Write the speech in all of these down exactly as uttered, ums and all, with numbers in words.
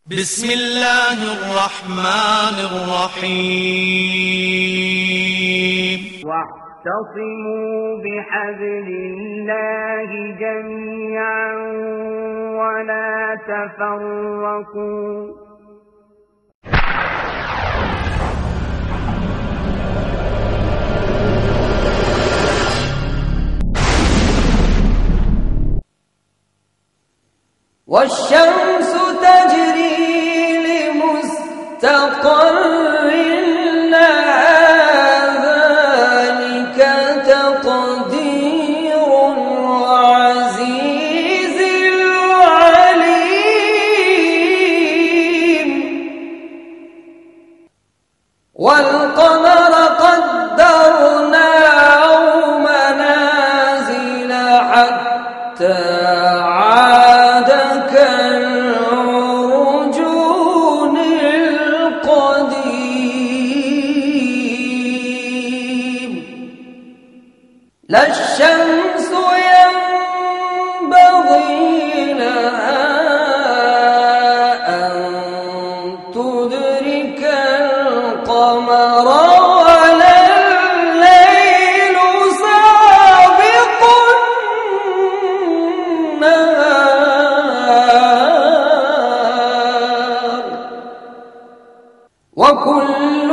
بسم الله الرحمن الرحيم واعتصموا بحبل الله جميعا ولا تفرقوا والشمس تجري لمستقر لها ذلك تقدير العزيز العليم والقمر قدرناه منازل حتى لا الشمس ينبغي لها أن تدرك القمر ولا الليل سابق النهار وكل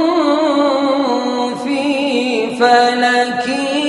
في فلك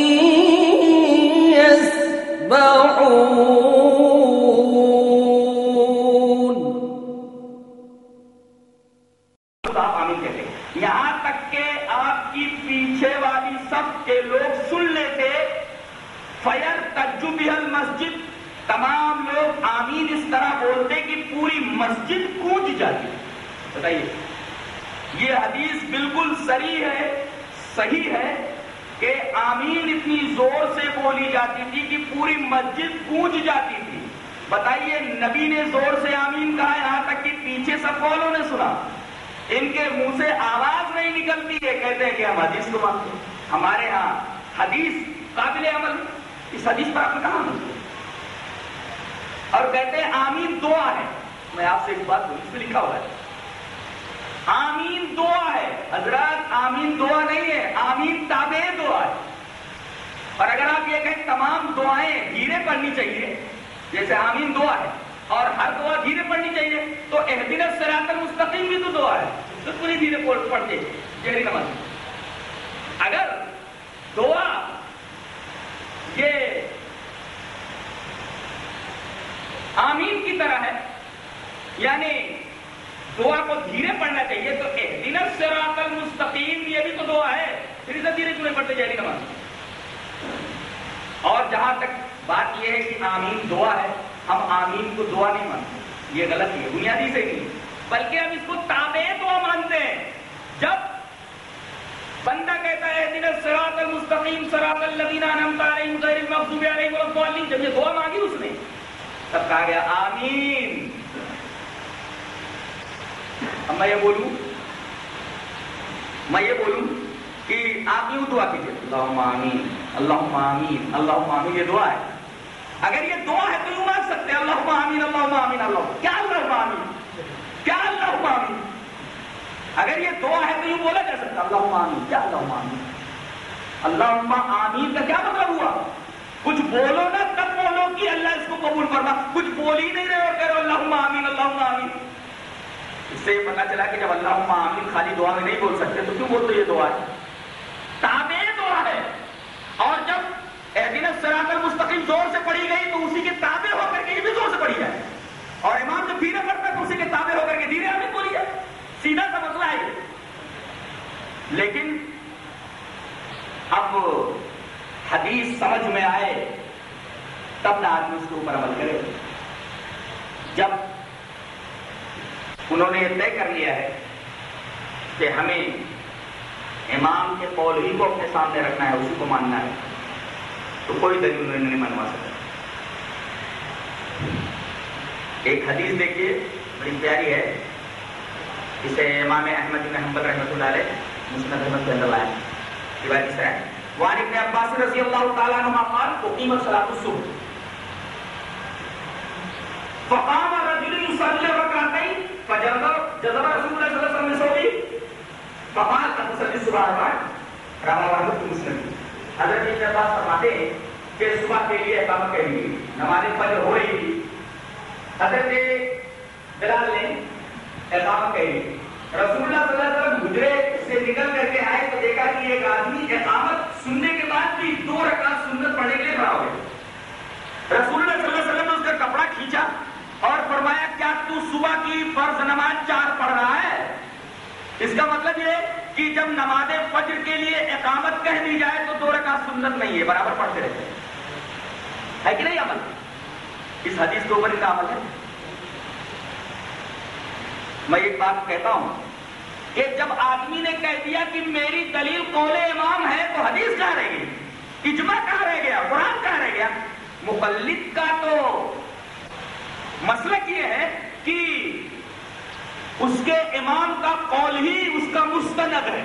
یہاں تک کہ آپ کی پیچھے والی صف کے لوگ سن لیتے فیر تجبیہ المسجد تمام لوگ آمین اس طرح بولتے کہ پوری مسجد گونج جاتی. بتائیے یہ حدیث بالکل صریح ہے صحیح ہے کہ آمین اتنی زور سے بولی جاتی تھی کہ پوری مسجد گونج جاتی تھی. بتائیے نبی نے زور سے آمین کہا یہاں تک کہ پیچھے سب والوں نے سنا, ان کے منہ سے آواز نہیں نکلتی ہے, کہتے ہیں کہ ہم حدیث کو مانتے ہیں. ہمارے ہاں حدیث قابل عمل, اس حدیث پر آپ نے کہا اور کہتے ہیں آمین دعا ہے. میں آپ سے ایک بات بولوں, اس میں لکھا ہوا ہے آمین دعا ہے. حضرات آمین دعا نہیں ہے, آمین تابع دعا ہے. اور اگر آپ یہ کہیں تمام دعائیں دھیرے پڑھنی چاہیے جیسے آمین دعا ہے اور ہر دعا دھیرے پڑھنی چاہیے تو اہدنا الصراط المستقیم بھی تو دعا ہے, تو پوری دھیرے پڑھتے جہری نماز. اگر دعا یہ آمین کی طرح ہے یعنی دعا کو دھیرے پڑھنا چاہیے تو اہدنا الصراط المستقیم یہ بھی تو دعا ہے, پھر اسے دھیرے کیوں نہیں پڑھتے جہری نماز. اور جہاں تک بات یہ ہے کہ آمین دعا ہے, ہم آمین کو دعا نہیں مانتے, یہ غلط ہے, بنیادی سے نہیں, بلکہ ہم اس کو تابع دعا مانتے ہیں. جب بندہ کہتا ہے اہدنا الصراط المستقیم صراط الذین انعمت علیہم غیر المغضوب علیہم ولا الضالین, جب یہ دعا مانگی اس نے تب کہا گیا آمین. اب میں یہ بولوں میں یہ بولوں کہ آپ یوں دعا کیجیے اللہم آمین اللہم آمین اللہم آمین, یہ دعا ہے. اگر یہ دعا ہے تو یوں مانگ سکتے ہیں اللہم آمین اللہم آمین اللہم, کیا اللہم آمین کیا اللہم آمین. اگر یہ دعا ہے تو یوں بولا جا سکتا اللہم آمین کیا اللہم آمین. اللہم آمین کا کیا مطلب ہوا, کچھ بولو نا تب بولو کہ اللہ اس کو قبول فرما, کچھ بول ہی نہیں رہے اور کہہ رہے اللہم آمین اللہم آمین. اس سے پتا چلا کہ جب اللہم آمین خالی دعا میں نہیں بول سکتے تو کیوں بولتے یہ دعا ہے, تابع دعا ہے. اور جب اہدنا الصراط المستقیم زور سے پڑھی گئی تو اسی کے تابع ہو کر کے یہ بھی زور سے پڑھی جائے, اور امام جب دھیرے پڑھتا تو اسی کے تابع ہو کر کے دھیرے آمین بولی جائے. سیدھا سا مسئلہ ہے. لیکن اب حدیث سمجھ میں آئے تب نہ آدمی اس کے اوپر عمل کرے. جب انہوں نے یہ طے کر لیا ہے کہ ہمیں امام کے قول ہی کو اپنے سامنے رکھنا ہے, اسی کو ماننا ہے, تو کوئی دلیل انہوں نے نہیں منوا سکتا. ایک حدیث دیکھیے بڑی پیاری ہے, اسے امام احمد بن حنبل رحمۃ اللہ علیہ مسند احمد کے اندر لایا. روایت اس طرح ہے وعن ابن عباس رضی اللہ تعالیٰ عنہما قال اقیمت صلاۃ الصبح فقام رجل يصلي ركعتين جذبہ رسول اللہ صلی اللہ علیہ وسلم سے ہوگی کمال کا مسلم صبح احمد راما محمد مسلم حضرت ابن عباس فرماتے ہیں کہ صبح کے لیے اقامت کہی گئی، نماز فجر ہو رہی تھی، حضرت بلال نے اقامت کہی گئی، رسول اللہ صلی اللہ علیہ وسلم حجرے سے نکل کر کے آئے تو دیکھا کہ ایک آدمی اقامت سننے کے بعد بھی دو رکعت سنت پڑھنے کے لیے کھڑا ہو گیا۔ رسول اللہ صلی اللہ علیہ وسلم نے اس کا کپڑا کھینچا اور فرمایا کیا تو صبح کی فرض نماز چار پڑھ رہا ہے؟ اس کا مطلب یہ کہ جب نماز فجر کے لیے اقامت کہہ دی جائے تو دو رکعت سنت نہیں ہے، برابر پڑھتے رہتے ہیں، ہے کہ نہیں عمل؟ اس حدیث کے اوپر ان کا عمل ہے۔ میں ایک بات کہتا ہوں کہ جب آدمی نے کہہ دیا کہ میری دلیل قول امام ہے تو حدیث کہاں رہ گئی، اجماع کہاں رہ گیا، قرآن کہاں رہ گیا؟ مقلد کا تو مسلک یہ ہے کہ اس کے امام کا قول ہی اس کا مستند ہے،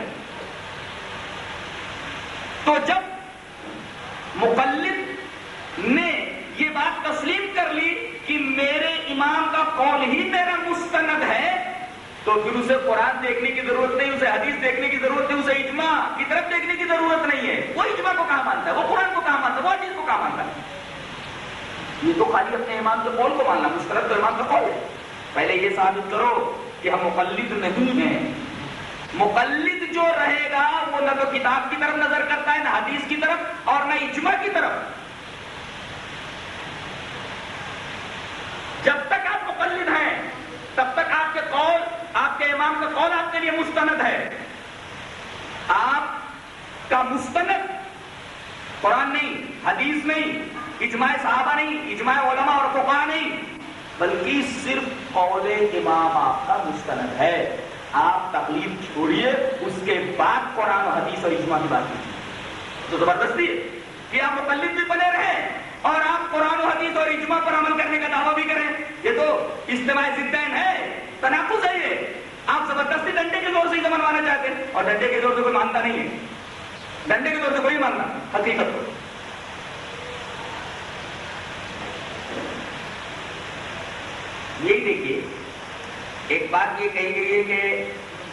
تو جب مقلد نے یہ بات تسلیم کر لی کہ میرے امام کا قول ہی میرا مستند ہے تو پھر اسے قرآن دیکھنے کی ضرورت نہیں، اسے حدیث دیکھنے کی ضرورت نہیں، اسے اجماع کی طرف دیکھنے کی ضرورت نہیں ہے۔ وہ اجماع کو کہاں مانتا ہے، وہ قرآن کو کہاں مانتا ہے، وہ حدیث کو کہاں مانتا ہے؟ یہ تو خالی اپنے امام کے قول کو ماننا، مستند تو امام کا قول ہے۔ پہلے یہ ثابت کرو کہ ہم مقلد نہیں ہیں۔ مقلد جو رہے گا وہ نہ تو کتاب کی طرف نظر کرتا ہے، نہ حدیث کی طرف اور نہ اجماع کی طرف۔ جب تک آپ مقلد ہیں تب تک آپ کے قول، آپ کے امام کا قول آپ کے لیے مستند ہے۔ آپ کا مستند قرآن نہیں، حدیث نہیں، اجماع صحابہ نہیں، اجماع علماء اور فقہاء نہیں، بلکہ صرف قول امام آپ کا مستند ہے۔ آپ تقلید چھوڑیے، اس کے بعد قرآن و حدیث اور اجماع کی بات کیجیے۔ تو زبردستی ہے کہ آپ مقلد بھی بنے رہیں اور آپ قرآن و حدیث اور اجماع پر عمل کرنے کا دعویٰ بھی کریں، یہ تو اجتماع ضدین ہے، تناقض ہے۔ یہ آپ زبردستی ڈنڈے کے زور سے اسے منوانا چاہتے ہیں اور ڈنڈے کے زور سے کوئی مانتا نہیں ہے، ڈنڈے کے زور سے کوئی مانتا حقیقت کو۔ یہی دیکھیے ایک بات یہ کہی گئی ہے کہ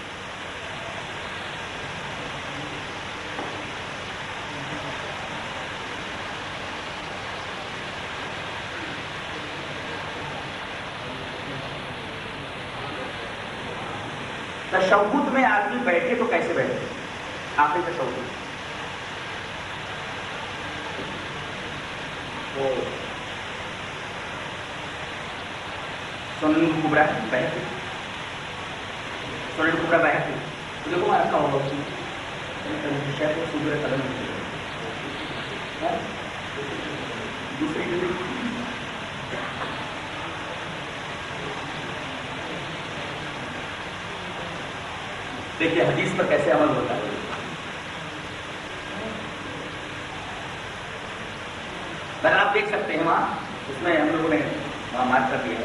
تشہد میں آدمی بیٹھے تو کیسے بیٹھے؟ آخری تشہد وہ سنن کبرا بحث سنن کبرا بحث دیکھو میں رکھا ہوگا اس میں شاید وہ صدر قلم دوسری دیکھیے حدیث پر کیسے عمل ہوتا ہے۔ بہر آپ دیکھ سکتے ہیں وہاں اس میں ہم لوگوں نے وہاں مارک کر دیا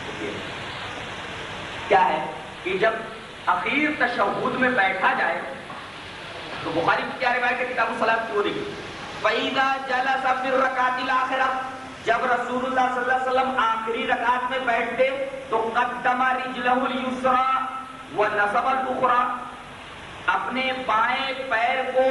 کیا ہے کہ جب اخیر تشہد میں بیٹھا جائے تو بخاری کی کیا روایت ہے کتاب الصلاۃ کی وہ دیکھیے، فَإِذَا جَلَسَ فِي الرَّكْعَةِ الْآخِرَةِ، جب رسول اللہ صلی اللہ علیہ وسلم آخری رکعت میں بیٹھتے تو قدم رجلہ الیسریٰ ونصب الاخریٰ، اپنے بائیں پیر کو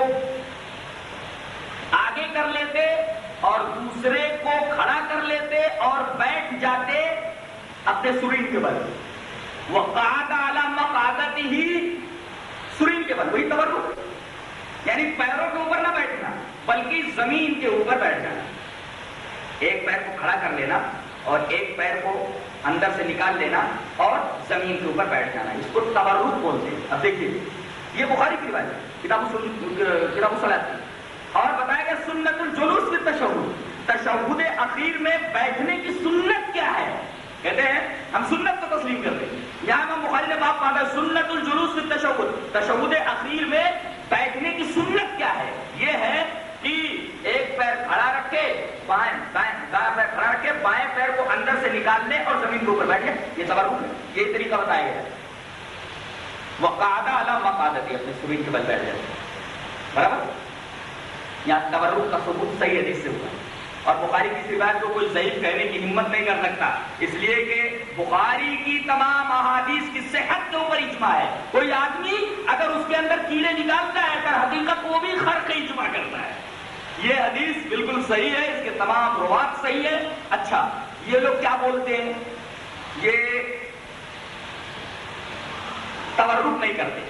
آگے کر لیتے اور دوسرے کو کھڑا کر لیتے اور بیٹھ جاتے اپنے سرین کے بل، وقعد علی مقعدتہ، سرین کے بل، وہی تورک، یعنی پیروں کے اوپر نہ بیٹھنا بلکہ زمین کے اوپر بیٹھ جانا، ایک پیر کو کھڑا کر لینا اور ایک پیر کو اندر سے نکال لینا اور زمین کے اوپر بیٹھ جانا، اس کو تورک بولتے ہیں۔ اب دیکھیے یہ بخاری کی روایت ہے کتاب کتاب الصلاۃ کی، اور بتایا گیا سنت الجلوس فی التشہد، تشہد اخیر میں بیٹھنے کی سنت کیا ہے؟ کہتے ہیں ہم سنت کو تسلیم کرتے ہیں، یہاں امام بخاری نے باب باندھا سنت الجلوس فی التشہد، تشہد اخیر میں بیٹھنے کی سنت کیا ہے؟ یہ ہے کہ ایک پیر کھڑا رکھے، بائیں دائیں دائیں پیر کھڑا رکھے، بائیں پیر کو اندر سے نکال لے اور زمین کے اوپر بیٹھے، یہ تورک ہے، یہ طریقہ بتایا گیا ہے۔ وقعد علی مقعدتہ، اپنے سرین کے بل بیٹھ جاتے، برابر؟ یہاں تورک کا ثبوت صحیح حدیث سے ہوا، اور بخاری کی روایت کو کوئی ضعیف کہنے کی ہمت نہیں کر سکتا، اس لیے کہ بخاری کی تمام احادیث کی صحت کے اوپر اجماع ہے. کوئی آدمی اگر اس کے اندر کیڑے نکالتا ہے در حقیقت وہ بھی خرق اجماع کرتا ہے. یہ حدیث بالکل صحیح ہے, اس کے تمام روات صحیح ہے. اچھا, یہ لوگ کیا بولتے ہیں؟ یہ تورک نہیں کرتے,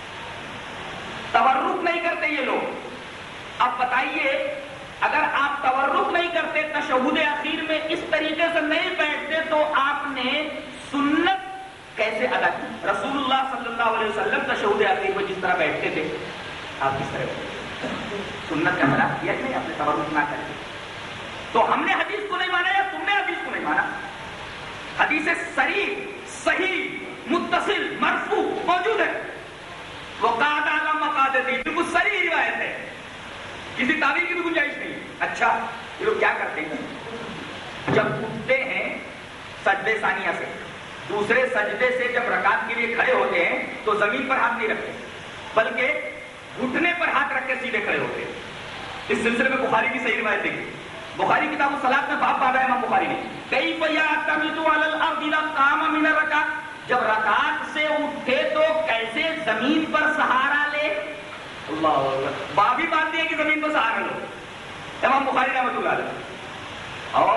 تورک نہیں کرتے یہ لوگ. اب بتائیے, اگر آپ تورک نہیں کرتے, تشہد اخیر میں اس طریقے سے نہیں بیٹھتے, تو آپ نے سنت کیسے ادا کی؟ رسول اللہ صلی اللہ علیہ وسلم تشہد اخیر میں جس طرح بیٹھتے تھے, آپ کس طرح بیٹھتے؟ سنت کا خلاف کیا نہیں آپ نے تورک نہ کر کے. تو ہم نے حدیث کو نہیں مانا یا تم نے حدیث کو نہیں مانا؟ حدیث صریح, صحیح, متصل, مرفوع موجود ہے. وہ قعد علی مقعدتی, بالکل صریح روایت ہے, کسی تعویل کی بھی گنجائش نہیں. اچھا, یہ لوگ کیا کرتے ہیں؟ جب اٹھتے ہیں سجدے ثانیہ سے, دوسرے سجدے سے جب رکعت کے لیے کھڑے ہوتے ہیں تو زمین پر ہاتھ نہیں رکھتے, بلکہ گھٹنے پر ہاتھ رکھ کے سیدھے کھڑے ہوتے ہیں. اس سلسلے میں بخاری کی صحیح روایت دیکھیے. بخاری کتاب الصلاۃ میں باب باب ہے امام بخاری نے, کیف یعتمد علی الارض اذا قام من الرکعۃ, جب رکعت سے اٹھے تو کیسے زمین پر سہارا لے. اللہ, باب ہی باندھ دیا کہ زمین پر سہارا لو, امام بخاری رحمۃ اللہ علیہ. اور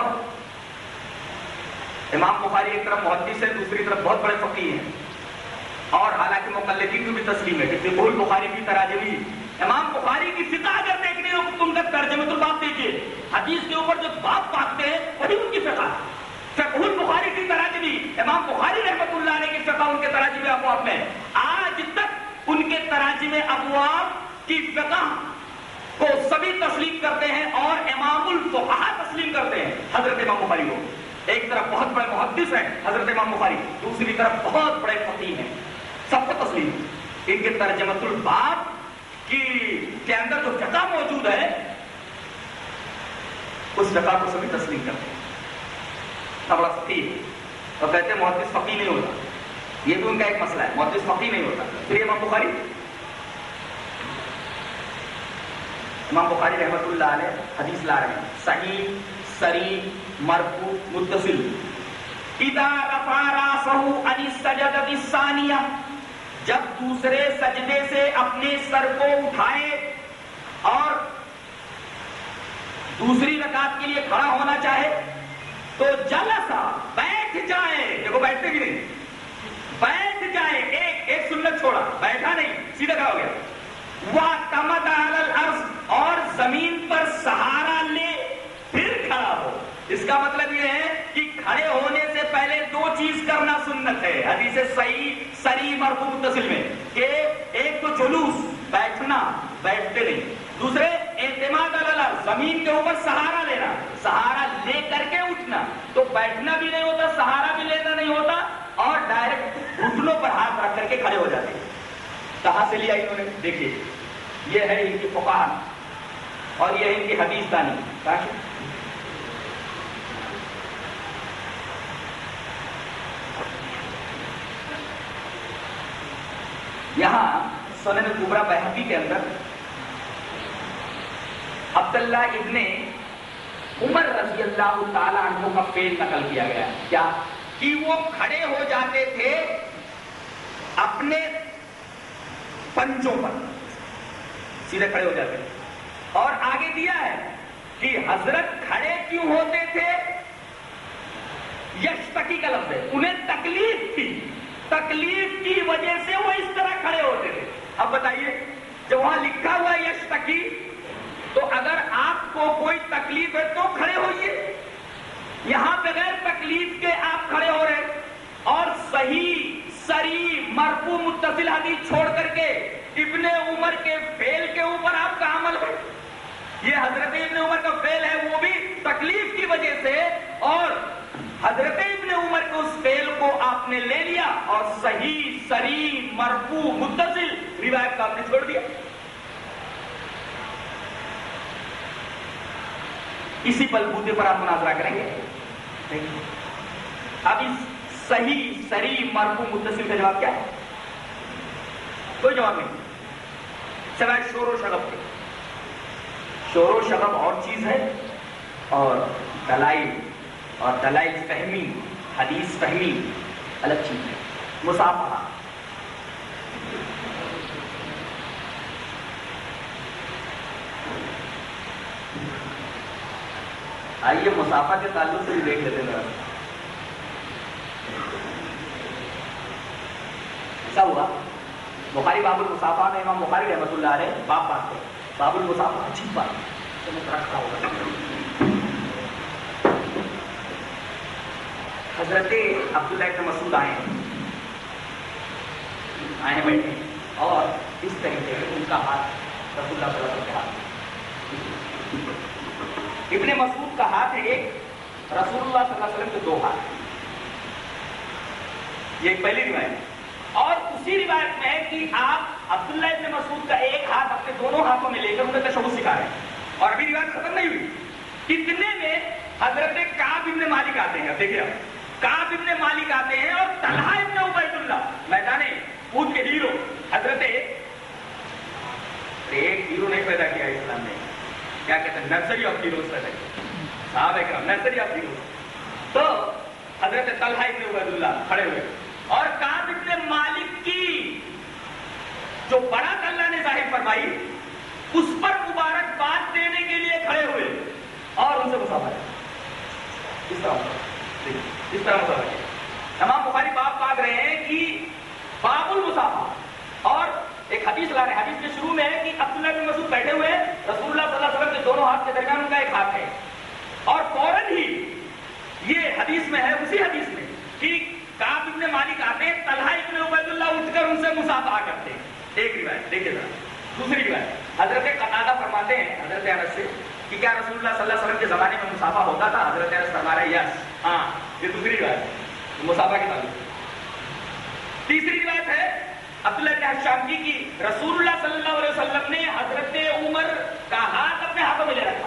امام بخاری ایک طرف محدث ہے, دوسری طرف بہت بڑے فقیہ ہیں, اور حالانکہ مقلدین کو بھی تسلیم ہے کہ فقہ البخاری کی تراجمی. امام بخاری کی فقہ اگر دیکھنی ہو تم کا ترجمۃ الباب دیکھیے, حدیث کے اوپر جو باب باندھتے ہیں وہی ان کی فقہ. فقہ البخاری کی تراجمی, امام بخاری رحمۃ اللہ علیہ کی فقہ ان کے تراجم ابواب میں, آج تک ان کے تراجم ابواب کی فقہ کو سبھی تسلیم کرتے ہیں اور امام الفقہاء تسلیم کرتے ہیں حضرت امام بخاری کو. ایک طرف بہت بڑے محدث ہیں حضرت امام بخاری, دوسری طرف بہت بڑے فقیہ ہیں, سب کو تسلیم. ان کے ترجمۃ الباب کی کے اندر جو فقہ موجود ہے اس فقہ کو سبھی تسلیم کرتے ہیں. بڑا فقیہ ہے, اور کہتے ہیں محدث فقیہ نہیں ہوتا, یہ بھی ان کا ایک مسئلہ ہے, محدث فقیہ نہیں ہوتا. پھر امام بخاری امام بخاری رحمۃ اللہ علیہ حدیث لا رہے ہیں صحیح, صریح, مرفوع, متصل. اذا رفع راسه عن السجدۃ الثانیہ, جب دوسرے سجدے سے اپنے سر کو اٹھائے اور دوسری رکعت کے لیے کھڑا ہونا چاہے تو جلسا, بیٹھ جائے. دیکھو بیٹھتے بھی نہیں, بیٹھ جائے. ایک ایک سنت چھوڑا, بیٹھا نہیں, سیدھا کھڑا ہو گیا. وَاعْتَمَدَ عَلَى الْأَرْضِ, اور زمین پر سہارا لے پھر کھڑا ہو. اس کا مطلب یہ ہے کہ کھڑے ہونے سے پہلے دو چیز کرنا سنت ہے حدیث صحیح, صریح, مرفوع, متصل میں, کہ ایک تو جلوس, بیٹھنا, بیٹھتے نہیں. دوسرے اعتماد علی الارض, زمین کے اوپر سہارا لینا, سہارا لے کر کے اٹھنا. تو بیٹھنا بھی نہیں ہوتا, سہارا بھی لینا نہیں ہوتا, اور ڈائریکٹ گھٹنوں پر ہاتھ رکھ کر کے کھڑے ہو جاتے ہیں. کہاں سے لیا انہوں نے؟ دیکھیے, یہ ہے ان کی فقہ اور یہ ہے ان کی حدیث دانی. یہاں سنن کبریٰ بہقی کے اندر عبداللہ ابن عمر رضی اللہ تعالی عنہ کا فعل نقل کیا گیا. کیا کہ وہ کھڑے ہو جاتے تھے اپنے پنجوں پر, سیدھے کھڑے ہو جاتے تھے. اور آگے دیا ہے کہ حضرت کھڑے کیوں ہوتے تھے, یشتکی کا لفظ ہے, انہیں تکلیف تھی, تکلیف کی وجہ سے وہ اس طرح کھڑے ہوتے تھے. اب بتائیے, جو وہاں لکھا ہوا ہے یشتکی, تو اگر آپ کو کوئی تکلیف ہے تو کھڑے ہوئیے. یہاں بغیر تکلیف کے آپ کھڑے ہو رہے, اور صحیح, صریح, مرفوع, متصل حدیث چھوڑ کر کے ابن عمر کے فعل کے اوپر آپ کا عمل ہے. یہ حضرت ابن عمر کا فعل ہے, وہ بھی تکلیف کی وجہ سے, اور حضرت ابن عمر کے اس فعل کو آپ نے لے لیا اور صحیح, صریح, مرفوع, متصل روایت کا آپ نے چھوڑ دیا. اسی بلبوتے پر آپ مناظرہ کریں گے. اب اس صحیح, صریح, مرفوع, متصل کا جواب کیا ہے؟ کوئی جواب نہیں, سوائے شور و شغب کے. شور و شغب اور چیز ہے, اور دلائل اور دلائل فہمی حدیث فہمی الگ چیز ہے. مصافحہ آئیے مصافحہ کے تعلق سے بھی دیکھ لیتے ہیں. ایسا ہوا بخاری باب المصافحہ میں امام بخاری رحمۃ اللہ علیہ باب بات ہے باب المصافحہ. اچھی بات رکھا ہوگا. حضرت عبداللہ ابن مسعود آئے ہیں آئے بیٹھے اور اس طریقے سے ان کا ہاتھ رسول اللہ صلی اللہ علیہ وسلم کے ہاتھ. ابن مسعود کا ہاتھ ہے ایک, رسول اللہ صلی اللہ علیہ وسلم کے دو ہاتھ. یہ ایک پہلی روایت ہے. اور اسی روایت میں ہے کہ آپ عبداللہ ابن مسعود کا ایک ہاتھ اپنے دونوں ہاتھوں میں لے کر انہیں تشہد سکھا رہے ہیں. اور ابھی روایت ختم نہیں ہوئی. اتنے میں حضرت کعب ابن مالک آتے ہیں. اب دیکھیے آپ کعب ابن مالک آتے ہیں اور طلحہ ابن عبید اللہ میدان احد کے ہیرو. حضرت ایک ہیرو نہیں پیدا کیا اسلام نے, کیا کہتے ہیں نرسری آف ہیروز پیدا کیا صحابہ کرام, نرسری آف ہیروز. تو حضرت طلحہ ابن عبید اللہ کھڑے ہوئے اور کعب ابن مالک کی جو برات اللہ نے ظاہر فرمائی اس پر مبارکباد دینے کے لیے کھڑے ہوئے اور ان سے مصافحہ اس طرح اس طرح مصافحہ کیا. امام بخاری باب پاک رہے ہیں کہ باب المصافحہ, اور ایک حدیث لا رہے ہیں. حدیث کے شروع میں ہے کہ عبداللہ بن مسعود بیٹھے ہوئے رسول اللہ صلی اللہ علیہ وسلم کے دونوں ہاتھ کے درمیان ان کا ایک ہاتھ ہے. اور فوراً ہی یہ حدیث میں ہے, اسی حدیث میں کہ کعب ابن مالک آتے ہیں, طلحہ ابن عبید اللہ اٹھ کر ان سے مصافحہ کرتے ہیں. ایک روایت دیکھیے ذرا. دوسری روایت حضرت قتادہ فرماتے ہیں حضرت انس سے کہ کیا رسول اللہ صلی اللہ علیہ وسلم کے زمانے میں مصافحہ ہوتا تھا؟ حضرت انس فرما رہے ہیں یس, ہاں. یہ دوسری روایت ہے مصافحہ کے تعلق. تیسری روایت ہے عبداللہ بن حشام کی رسول اللہ صلی اللہ علیہ وسلم نے حضرت عمر کا ہاتھ اپنے ہاتھوں میں لے رکھا.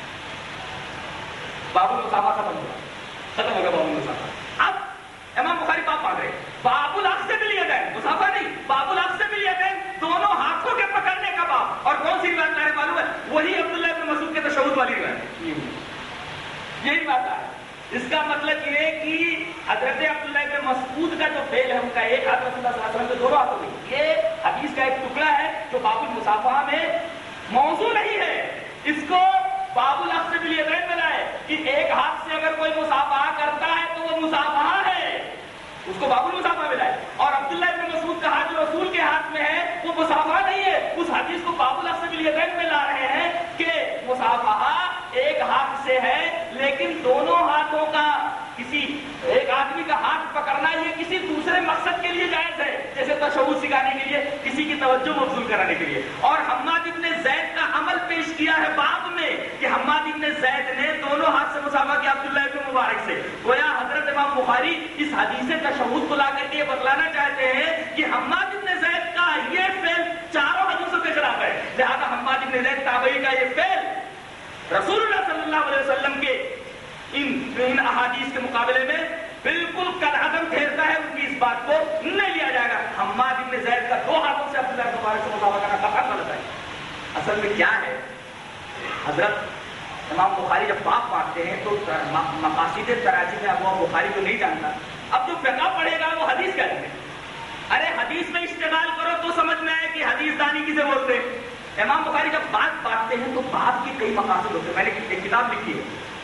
باب المصافحہ ختم ہوا ختم ہو گیا باب المصافحہ. اب امام بخاری باب پڑھ رہے باب الاخذ بالیدین, مصافحہ نہیں, باب الاخذ بالیدین, دونوں ہاتھوں کے پکڑنے کا باب. اور کون سی روایت تمہارے معلوم ہے؟ وہی عبداللہ بن مسعود کے تشہد والی روایت. یہی بات ہے. اس کا مطلب یہ ہے کہ حضرت عبداللہ ابن مسعود کا جو فعل ہے ان کا ایک ہاتھ رسول اللہ صلی اللہ علیہ وسلم کے دونوں ہاتھوں میں, یہ حدیث کا ایک ٹکڑا ہے جو باب المصافحہ میں موضوع نہیں ہے. اس کو باب الاخذ بالیدین میں لائے کہ ایک ہاتھ سے اگر کوئی مصافحہ کرتا ہے تو وہ مصافحہ ہے, اس کو باب المصافحہ میں لائے. اور عبداللہ ابن مسعود کا ہاتھ جو رسول کے ہاتھ میں ہے وہ مصافحہ نہیں ہے, اس حدیث کو باب الاخذ بالیدین میں لا رہے ہیں کہ مصافحہ ایک ہاتھ سے ہے لیکن دونوں ہاتھوں کا کسی ایک آدمی کا ہاتھ پکڑنا یہ کسی دوسرے مقصد کے لیے جائز ہے, جیسے تشہد سکھانے کے لیے, کسی کی توجہ مبذول کرانے کے لیے. اور حماد ابن زید کا عمل پیش کیا ہے باب میں کہ حماد ابن زید نے دونوں ہاتھ سے مصافحہ کیا عبداللہ ابن مبارک سے. گویا حضرت امام بخاری اس حدیث تشہد کو لا کر کے یہ بتلانا چاہتے ہیں کہ حماد ابن زید کا یہ فعل چاروں حدیثوں کے خلاف ہے, لہذا حماد ابن زید تابعی کا یہ فعل رسول اللہ صلی اللہ علیہ وسلم کے ان ان احادیث کے مقابلے میں بالکل کالعدم ٹھہرتا ہے. ان کی اس بات کو نہیں لیا جائے گا. حماد ابن زید کا دو ہاتھوں سے عبداللہ ابن مبارک سے مصافحہ کرنا قطعاً غلط ہے. اصل میں کیا ہے, حضرت امام بخاری جب باب پڑھتے ہیں تو مقاصد تراجم میں ابواب بخاری کو نہیں جانتا. اب جو فقہ پڑھے گا وہ حدیث کہتے ہیں. ارے حدیث میں اشتغال کرو تو سمجھ میں آئے کہ حدیث دانی کسے بولتے ہیں. امام بخاری جب بات پڑھتے ہیں تو بات کے کئی مقاصد ہوتے ہیں. میں نے ایک کتاب لکھی ہے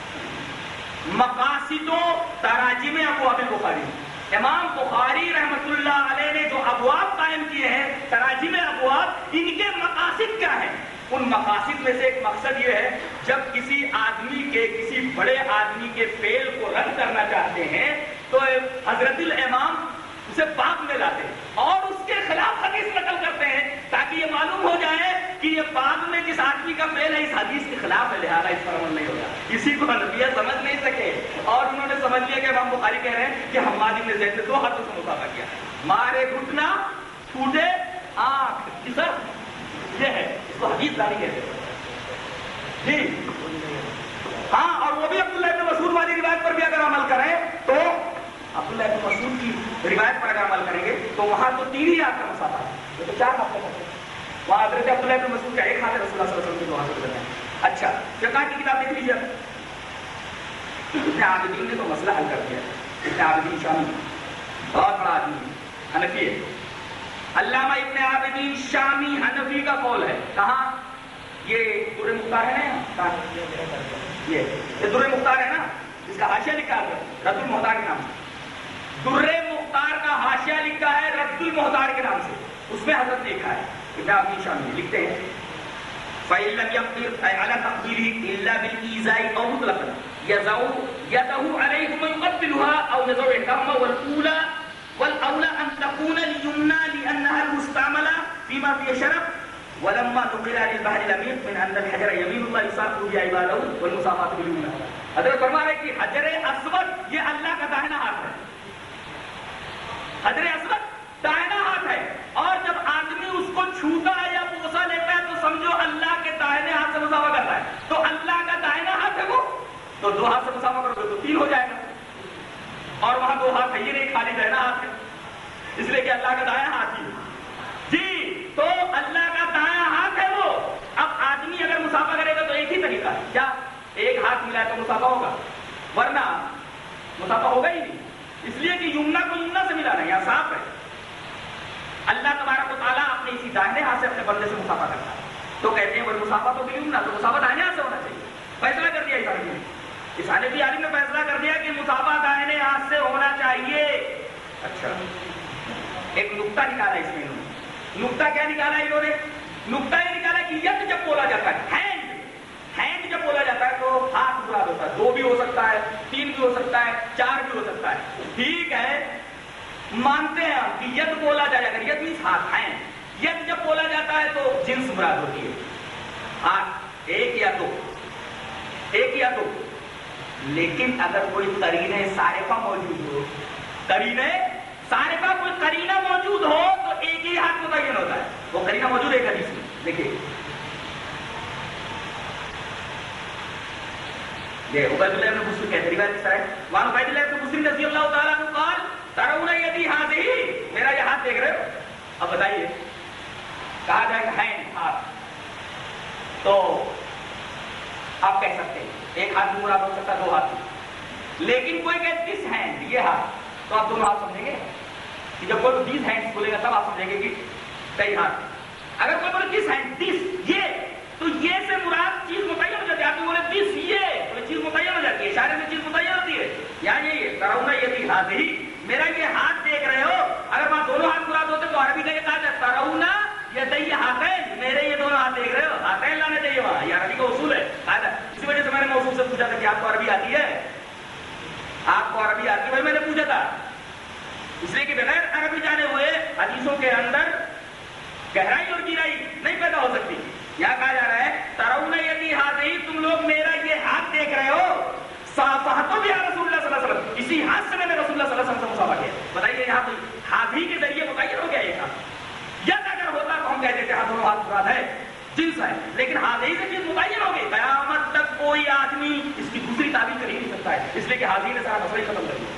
مقاصد و تراجم ابواب البخاری. امام بخاری رحمۃ اللہ علیہ نے جو ابواب قائم کیے ہیں تراجم ابواب, ان کے مقاصد کیا ہیں؟ ان مقاصد میں سے ایک مقصد یہ ہے جب کسی آدمی کے کسی بڑے آدمی کے فعل کو رد کرنا چاہتے ہیں تو حضرت الامام اسے باب میں لاتے ہیں اور اس کے خلاف حدیث نقل کرتے ہیں تاکہ یہ معلوم ہو جائے کہ یہ باب میں جس آدمی کا فعل ہے اس حدیث کے خلاف ہے, لہذا اس پر عمل نہیں ہوگا. کسی کو حنفیہ سمجھ نہیں سکے اور انہوں نے سمجھ لیا کہ امام بخاری کہہ رہے ہیں کہ حماد بن زید نے دو ہاتھوں سے مصافحہ کیا, مارے گھٹنا ٹوٹے آنکھ, یہ ہے اس کو حدیث دانی کہتے ہیں. جی ہاں, اور وہ بھی عبداللہ ابن مسعود والی روایت پر بھی اگر عمل کریں تو عبداللہ ابن مسعود کی روایت پر اگر عمل کریں گے تو وہاں تو تین ہی ہاتھ کا مصافحہ ہے, تو چار ہاتھ کا مصافحہ. وہاں حضرت عبداللہ ابن مسعود کا ایک ہاتھ ہے, رسول اللہ صلی اللہ علیہ وسلم کے دو ہاتھ گزرتے ہیں. اچھا فقہ کی کتاب دیکھ لیجیے. ابن عابدین نے تو مسئلہ حل کر دیا. ابن عابدین شامی بہت بڑا آدمی حنفی ہے. علامہ ابن عابدین شامی حنفی کا قول ہے. کہاں؟ یہ در مختار ہے نا، یہ یہ در مختار ہے نا، اس کا حاشیہ لکھا ہے رد المحتار کے نام سے. در مختار کا حاشیہ لکھا ہے رد المحتار کے نام سے. اس میں حضرت نے لکھا ہے ابن عابدین شامی لکھتے ہیں فَإِن لَمْ يَقْدِرْ عَلَى تَقْدِيرِهِ إِلَّا بِالْإِيذَاءِ أَوْ مُطْلَقًا يَضَعُ يَدَهُ عَلَيْهِ وَيُقَبِّلُهَا أَوْ يَضَعُ إِحْدَاهُمَا وَالْأُولَى والأولى أن تكون اليمنى لأنها المستعملة فيما فيه شرف ولما نقل عن البحر الأمين من أن الحجر يمين الله يصافح به عباده والمصافحة باليمنى. حضرت فرما رہے کہ حجر اسود یہ اللہ کا داہنا ہاتھ ہے. حجر اسود داہنا ہاتھ ہے اور جب آدمی اس کو چھوتا ہے یا بوسا لیتا ہے تو سمجھو اللہ کے داہنے ہاتھ سے مصافحہ کرتا ہے. تو اللہ کا داہنا ہاتھ ہے وہ، تو دو ہاتھ سے مصافحہ کرو گے تو تین ہو جائے گا. اور وہاں دو ہاتھ ہے، یہ نہیں خالی دائنا ہاتھ ہے، اس لیے کہ اللہ کا دایاں ہاتھ ہی جی. تو اللہ کا دایاں ہاتھ ہے وہ. اب آدمی اگر مسافہ کرے گا تو ایک ہی طریقہ ہے، کیا؟ ایک ہاتھ ملا تو مسافہ ہوگا، ورنہ مسافہ ہوگا ہی نہیں. اس لیے کہ یمنا کو یمنا سے ملا رہا ہے، یہاں صاف ہے. اللہ تبارک و تعالیٰ اپنے اسی داہنے ہاتھ سے اپنے بندے سے مسافہ کرتا ہے. تو کہتے ہیں وہ مسافہ تو یمنا، تو مسافہ داہنے ہاتھ سے ہونا چاہیے. فیصلہ کر دیا اس نے، اس حنفی عالم نے فیصلہ کر دیا کہ مسافہ داہنے ہاتھ سے ہونا چاہیے. اچھا، ایک نقطہ نکالا اس میں انہوں نے. نقطہ کیا نکالا انہوں نے؟ نقطہ یہ نکالا کہ ید جب بولا جاتا ہے، ہینڈ ہینڈ جب بولا جاتا ہے تو ہاتھ مراد ہوتا ہے. دو بھی ہو سکتا ہے، تین بھی ہو سکتا ہے، چار بھی ہو سکتا ہے. ٹھیک ہے، مانتے ہیں کہ ید بولا جائے. اگر ید مینس ہاتھ، ہینڈ. ید جب بولا جاتا ہے تو جنس مراد ہوتی ہے، ہاتھ ایک یا دو، ایک یا دو. لیکن اگر کوئی قرینہ صارفہ موجود ہو، قرینہ صارفہ کوئی قرینہ موجود ہو تو ایک ہی ہاتھ متعین ہوتا ہے. وہ قرینہ موجود ہے ایک حدیث میں. دیکھیے یہ عبید اللہ ابن مسلم کہتے ہیں، روایت اس طرح ہے وان عبید اللہ ابن مسلم رضی اللہ تعالیٰ عنہ قال ترون یدی ہذہ، میرا یہ ہاتھ دیکھ رہے ہو. اب بتائیے کہا جائے گا ہینڈ، ہاتھ، تو آپ کہہ سکتے ہیں ایک ہاتھ مراد ہو سکتا ہے، دو ہاتھ. لیکن کوئی کہ دس ہینڈ، یہ ہاتھ، تو آپ دونوں ہاتھ سمجھیں گے کہ جب کوئی دس ہینڈ بولے گا تب آپ سمجھیں گے کہ کئی ہاتھ. اگر کوئی بولے دس ہینڈ، دس یہ، تو یہ سے مراد چیز متعین ہو جاتی ہے. آپ بولے دس یہ، تو چیز متعین ہو جاتی ہے، اشارے سے چیز متعین ہوتی ہے. یہاں یہ ترون یدی ہذہ، میرا یہ ہاتھ دیکھ رہے ہو. اگر وہاں دونوں ہاتھ مراد ہوتے تو عربی کا یہ کہا جاتا ترون یدی ہاتین، میرے یہ دونوں ہاتھ دیکھ رہے ہو. ہاتین لانے چاہیے وہاں، یہ عربی کا اصول ہے. اسی وجہ سے میں نے موصوف سے پوچھا تھا کہ آپ کو عربی آتی ہے؟ آپ کو عربی آتی ہے؟ بھائی میں نے پوچھا تھا اس لیے کہ بغیر عربی جانے ہوئے حدیثوں کے اندر گہرائی اور گہرائی نہیں پیدا ہو سکتی. یہاں کہا جا رہا ہے ترون یدی ہذہ، تم لوگ میرا یہ ہاتھ دیکھ رہے ہو. صافحتو بہا رسول اللہ صلی اللہ علیہ وسلم، اسی ہاتھ سے میں نے رسول اللہ صلی اللہ علیہ وسلم سے مصافحہ کیا. بتائیے یہاں تو ہاتھی کے ذریعے متعین ہو گیا ایک ہاتھ. ید اگر ہوتا تو ہم کہتے تھے ہاتھ دونوں ہاتھ مراد ہے، جنس ہے. لیکن ہاتھی سے چیز متعین ہو گئی. قیامت تک کوئی آدمی اس کی دوسری تعبیر کر ہی نہیں سکتا ہے، اس لیے کہ ہاتھی نے سارا مسئلہ ہی ختم کر دیا.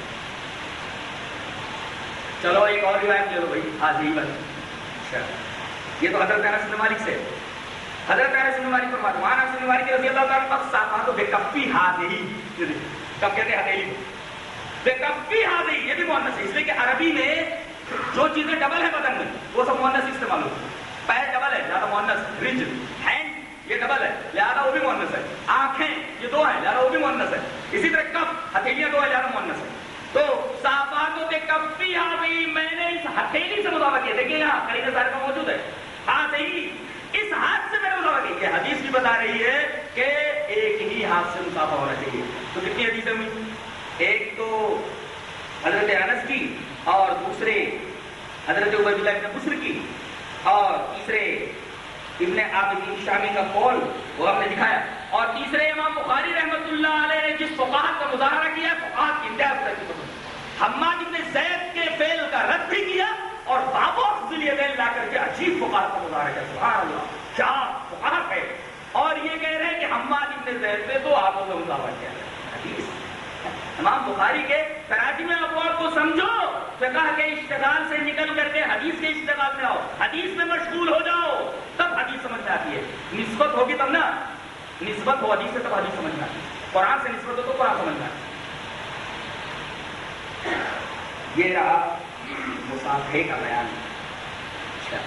چلو ایک اور روایت لے لو بھائی ہاتھی بس. اچھا، یہ تو حضرت انس بن مالک سے. حضرت انس بن مالک فرماتے ہیں انس بن مالک رضی اللہ تعالیٰ عنہ صافحہ بکفی ہذہ، کب کہتے ہیں ہتھیلی کو بکفی ہذہ، یہ بھی مؤنث ہے. اس لیے کہ عربی میں جو چیزیں ڈبل ہیں بدن میں وہ سب مؤنث استعمال ہوتی ہے. پیر ڈبل ہے لہذا مؤنث، رجل ہینڈ یہ ڈبل ہے لہذا وہ بھی مؤنث ہے. آنکھیں یہ دو ہیں لہذا وہ بھی مؤنث ہے. اسی طرح کف، ہتھیلیاں دو ہیں لہذا مؤنث ہے. تو صافحہ بکفی ہذہ، میں نے اس ہتھیلی سے مصافحہ کیا. دیکھیے یہاں قرینہ صارفہ موجود ہے، ہاتھ ہی، اس ہاتھ سے میں نے مصافحہ کیا. یہ حدیث بھی بتا رہی ہے کہ ایک ہی ہاتھ سے مصافحہ ہونا چاہیے. تو کتنی حدیثیں ہوئی؟ ایک تو حضرت انس کی، اور دوسرے حضرت عبید اللہ ابن بصر کی، اور تیسرے ابن عابدین شامی کا قول وہ ہم نے دکھایا، اور تیسرے امام بخاری رحمۃ اللہ علیہ نے جس فقاہت کا مظاہرہ کیا فقاہت کی انتہا تک. حماد ابن زید کے فعل کا رد بھی کیا اور باب افضل یدین لا کر کے عجیب فقاہت کا مظاہرہ کیا. سبحان اللہ، کیا فقاہت ہے. اور یہ کہہ رہے ہیں کہ حماد ابن زید نے دو ہاتھوں سے مصافحہ کیا. حدیث امام بخاری کے تراجم ابواب کو سمجھو، فقہ کے اشتغال سے نکل کر کے حدیث کے اشتغال میں آؤ، حدیث میں مشغول ہو جاؤ، تب حدیث سمجھ میں آتی ہے. نسبت ہوگی تب نا، نسبت ہو حدیث سے تب حدیث سمجھ میں آتی ہے. قرآن سے نسبت ہو تو قرآن سمجھ میں آتی ہے. یہ رہا مصافحے کا بیان. اچھا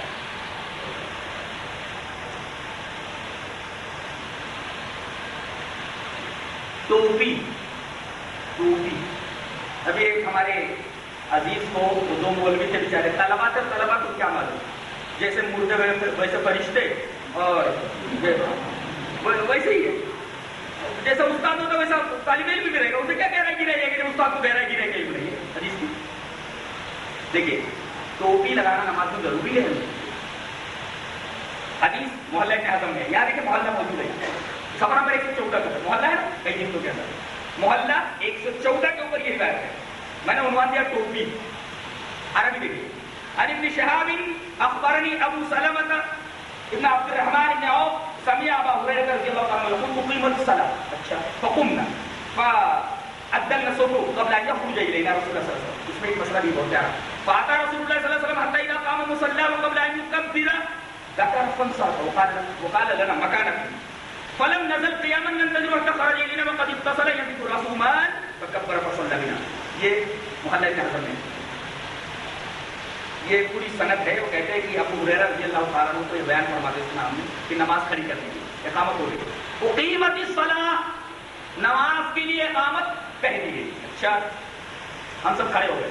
ٹوپی ٹوپی ابھی ایک ہمارے عزیز کو دو مولوی تھے بیچارے طلبا تھے, طلبا کو کیا معلوم, جیسے مردے ویسے فرشتے اور ویسے ہی ہے, جیسے استاد ہوتا ویسا طالب علم بھی رہے گا, اسے کیا گہرائی رہے گی جب استاد کو گہرائی رہے گی نہیں ہے حدیث کی. دیکھیے ٹوپی لگانا نماز میں ضروری ہے. حدیث محلہ ابن حزم میں, یہاں دیکھیں محلہ موجود ہے, سفر نمبر ایک سو چودہ کا محلہ ہے کئی جنسوں کے اندر, محلہ ایک سو چودہ کے اوپر یہ روایت ہے. میں نے عنوان دیا ٹوپی. عربی دیکھیے, عن ابن شہاب اخبرنی ابو سلمۃ ابن عبد الرحمن ابن عوف سمع ابا ہریرہ رضی اللہ عنہ یقول اقیمت الصلاۃ اچھا فقمنا فعدلنا الصفوف قبل ان يخرج الینا رسول اللہ صلی اللہ علیہ وسلم. اس میں ایک مسئلہ بھی بہت پیارا. فاتى رسول اللہ صلی اللہ علیہ وسلم حتى اذا قام مصلاه قبل ان يكبر ذكر فانصرف وقال وقال لنا مكانك فلم نزل قياما ننتظر حتى خرج الينا وقد اتصل يده رسومان فكبر فصلى بنا. یہ محلہ ابن حزم میں یہ پوری سند ہے. وہ کہتے ہیں کہ ابو ہریرہ رضی اللہ تعالیٰ عنہ کو یہ بیان فرماتے ہیں نام میں کہ نماز کھڑی کر دی, اقامت ہو گئی. اقیمت الصلاۃ, نماز کے لیے اقامت کہہ دی گئی. اچھا ہم سب کھڑے ہو گئے.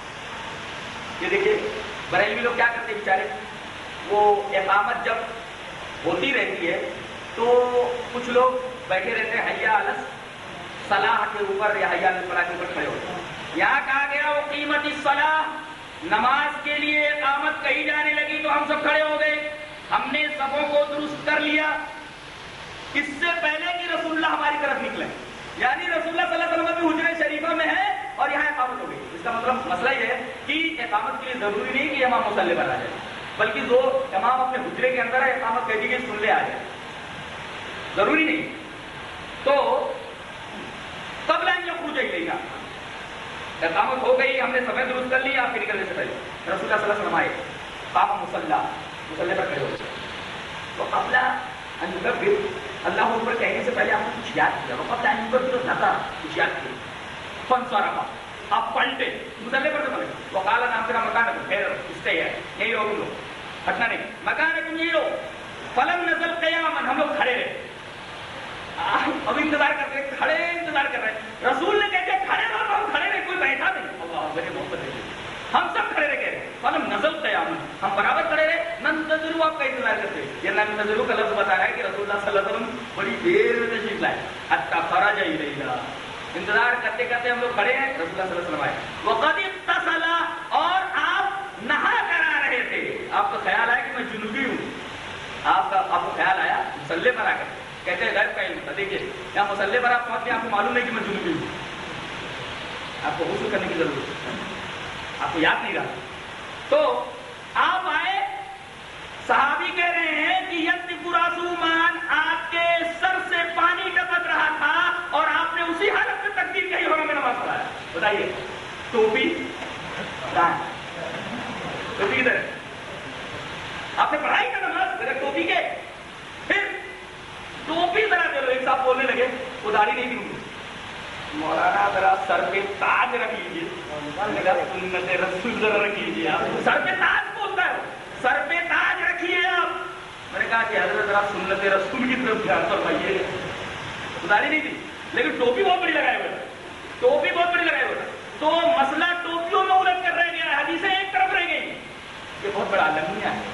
یہ دیکھیے بریلوی لوگ کیا کرتے ہیں بیچارے, وہ اقامت جب ہوتی رہتی ہے تو کچھ لوگ بیٹھے رہتے ہیں حیا علی صلاح کے اوپر یا حیا علی فلاح کے اوپر کھڑے ہوتے ہیں. یہاں کہا گیا وہ قیمت الصلاح, نماز کے لیے اقامت کہی جانے لگی تو ہم سب کھڑے ہو گئے. ہم نے صفوں کو درست کر لیا اس سے پہلے کہ رسول اللہ ہماری طرف نکلے. یعنی رسول اللہ صلی اللہ علیہ وسلم بھی حجرہ شریفہ میں ہے اور یہاں اقامت ہو گئی. اس کا مطلب مسئلہ یہ ہے کہ اقامت کے لیے ضروری نہیں کہ امام مصلی پر آ جائے, بلکہ جو امام اپنے حجرے کے اندر ہے اقامت کہہ دی گئی سن لے آ جائے, ضروری نہیں. تو قبل ان یخرج الینا, اقامت ہو گئی, ہم نے سمے درست کر لی, آپ کے نکلنے سے پہلے رسول اللہ صلی اللہ علیہ وسلم آئے, قام مصلی مصلی پر کھڑے ہو گئے. تو قبل ان یکبر, اللہ اکبر کہنے سے پہلے آپ نے کچھ یاد کیا, قبل ان یکبر نہ کچھ یاد کیا. فانصرف, آپ پلٹے مصلی پر سے پلٹے. وقال نام تیرا مکان خیر اسٹے ہے, یہی رہو تم لوگ, ہٹنا نہیں, مکان تم یہی رہو. فلم نزل قیاما, ہم لوگ کھڑے رہے. اب انتظار کر رہے, کھڑے انتظار کر رہے. رسول نے کہتے کھڑے رہو, ہم کھڑے رہے, کوئی بیٹھا نہیں. اللہ بڑے محبت ہے, ہم سب کھڑے رہ گئے. فلم نزل قیاما, ہم برابر کھڑے رہے. ننتظر, آپ کا انتظار کرتے. یہ ننتظر کا لفظ بتا رہا ہے کہ رسول اللہ صلی اللہ علیہ وسلم بڑی دیر میں تشریف لائے. حتی خرج الینا, انتظار کرتے کرتے ہم لوگ کھڑے ہیں, رسول اللہ صلی اللہ علیہ وسلم آئے. وقد اغتسل, اور آپ نہا کر آ رہے تھے. آپ کو خیال آیا کہ میں جنوبی ہوں, آپ کا آپ کو خیال آیا مصلی پر آ کر, کہتے ہیں غیب کا علم تھا. دیکھیے یہاں مصلی پر آپ پہنچ کے آپ کو معلوم نہیں کہ میں جنوبی ہوں, آپ کو غسل کرنے کی ضرورت ہے, آپ کو یاد نہیں رہا. تو آپ آئے, صحابی کہہ رہے ہیں کہ یطف رسومان, آپ کے سر سے پانی ٹپک رہا تھا اور آپ نے اسی حالت میں تکبیر کہی اور ہمیں نماز پڑھایا. بتائیے ٹوپی کہاں ہے, ٹوپی کدھر ہے؟ آپ نے پڑھائی کا نماز بغیر ٹوپی کے. پھر ٹوپی ذرا دے لو. ایک صاحب بولنے لگے, وہ داڑھی نہیں تھی, مولانا ذرا سر پہ تاج رکھ لیجیے. سنت رسول ذرا رکھ لیجیے. آپ سر پہ تاج بولتا ہے, سر پہ تاج رکھیے آپ. میں نے کہا کہ حضرت ذرا سنت رسول کی طرف دھیان فرمائیے. داڑھی نہیں تھی لیکن ٹوپی بہت بڑی لگائے ہوئے, ٹوپی بہت بڑی لگائے ہوئے. تو مسئلہ ٹوپیوں میں الجھ کر رہ گیا, حدیثیں ایک طرف رہ گئی. یہ بہت بڑا المیہ ہے.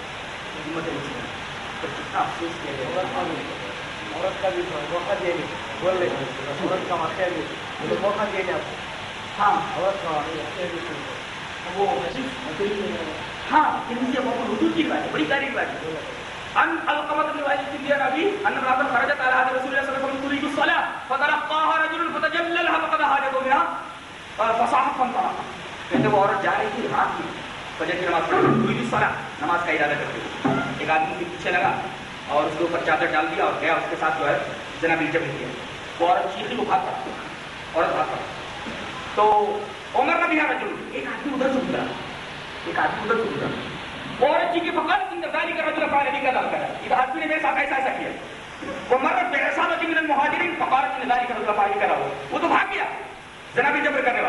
کتنا افسوس کیا گیا. عورت کا بھی موقع دے دیں, بول رہے عورت کا واقعہ بھی موقع دے دیں آپ کو. ہاں عورت کا وہ ہاں حدود کی بات ہے, بڑی تاریخ بات ہے. ان القمۃ بن وائل بن ابي ان امراه خرجت على هذا رسول الله صلى الله عليه وسلم تريد الصلاه فتلقاها رجل فتجللها فقد حاجته منها فصاحت فانطلق. کہتے وہ عورت جا رہی تھی رات میں, فجر کی نماز پڑھ تريد الصلاه, نماز کا ارادہ کرتے. ایک آدمی کے پیچھے لگا اور اس کے اوپر چادر ڈال دیا اور گیا, اس کے ساتھ جو ہے زنا بالجبر کیا. وہ عورت چیخی, وہ بھاگا, عورت بھاگا. تو عمر نبی رجل, ایک آدمی ادھر سے گزرا, ایک آدمی ادھر سے گزرا. عورت جی کی فقط انتظاری کا رجل فعل نبی کا دعویٰ کرا, یہ آدمی نے میرے ساتھ ایسا ایسا کیا. وہ مرد بے حسابت من المہاجرین فقالت انتظاری کا رجل فعل کرا, وہ تو بھاگ گیا زنا بالجبر کرنے والا.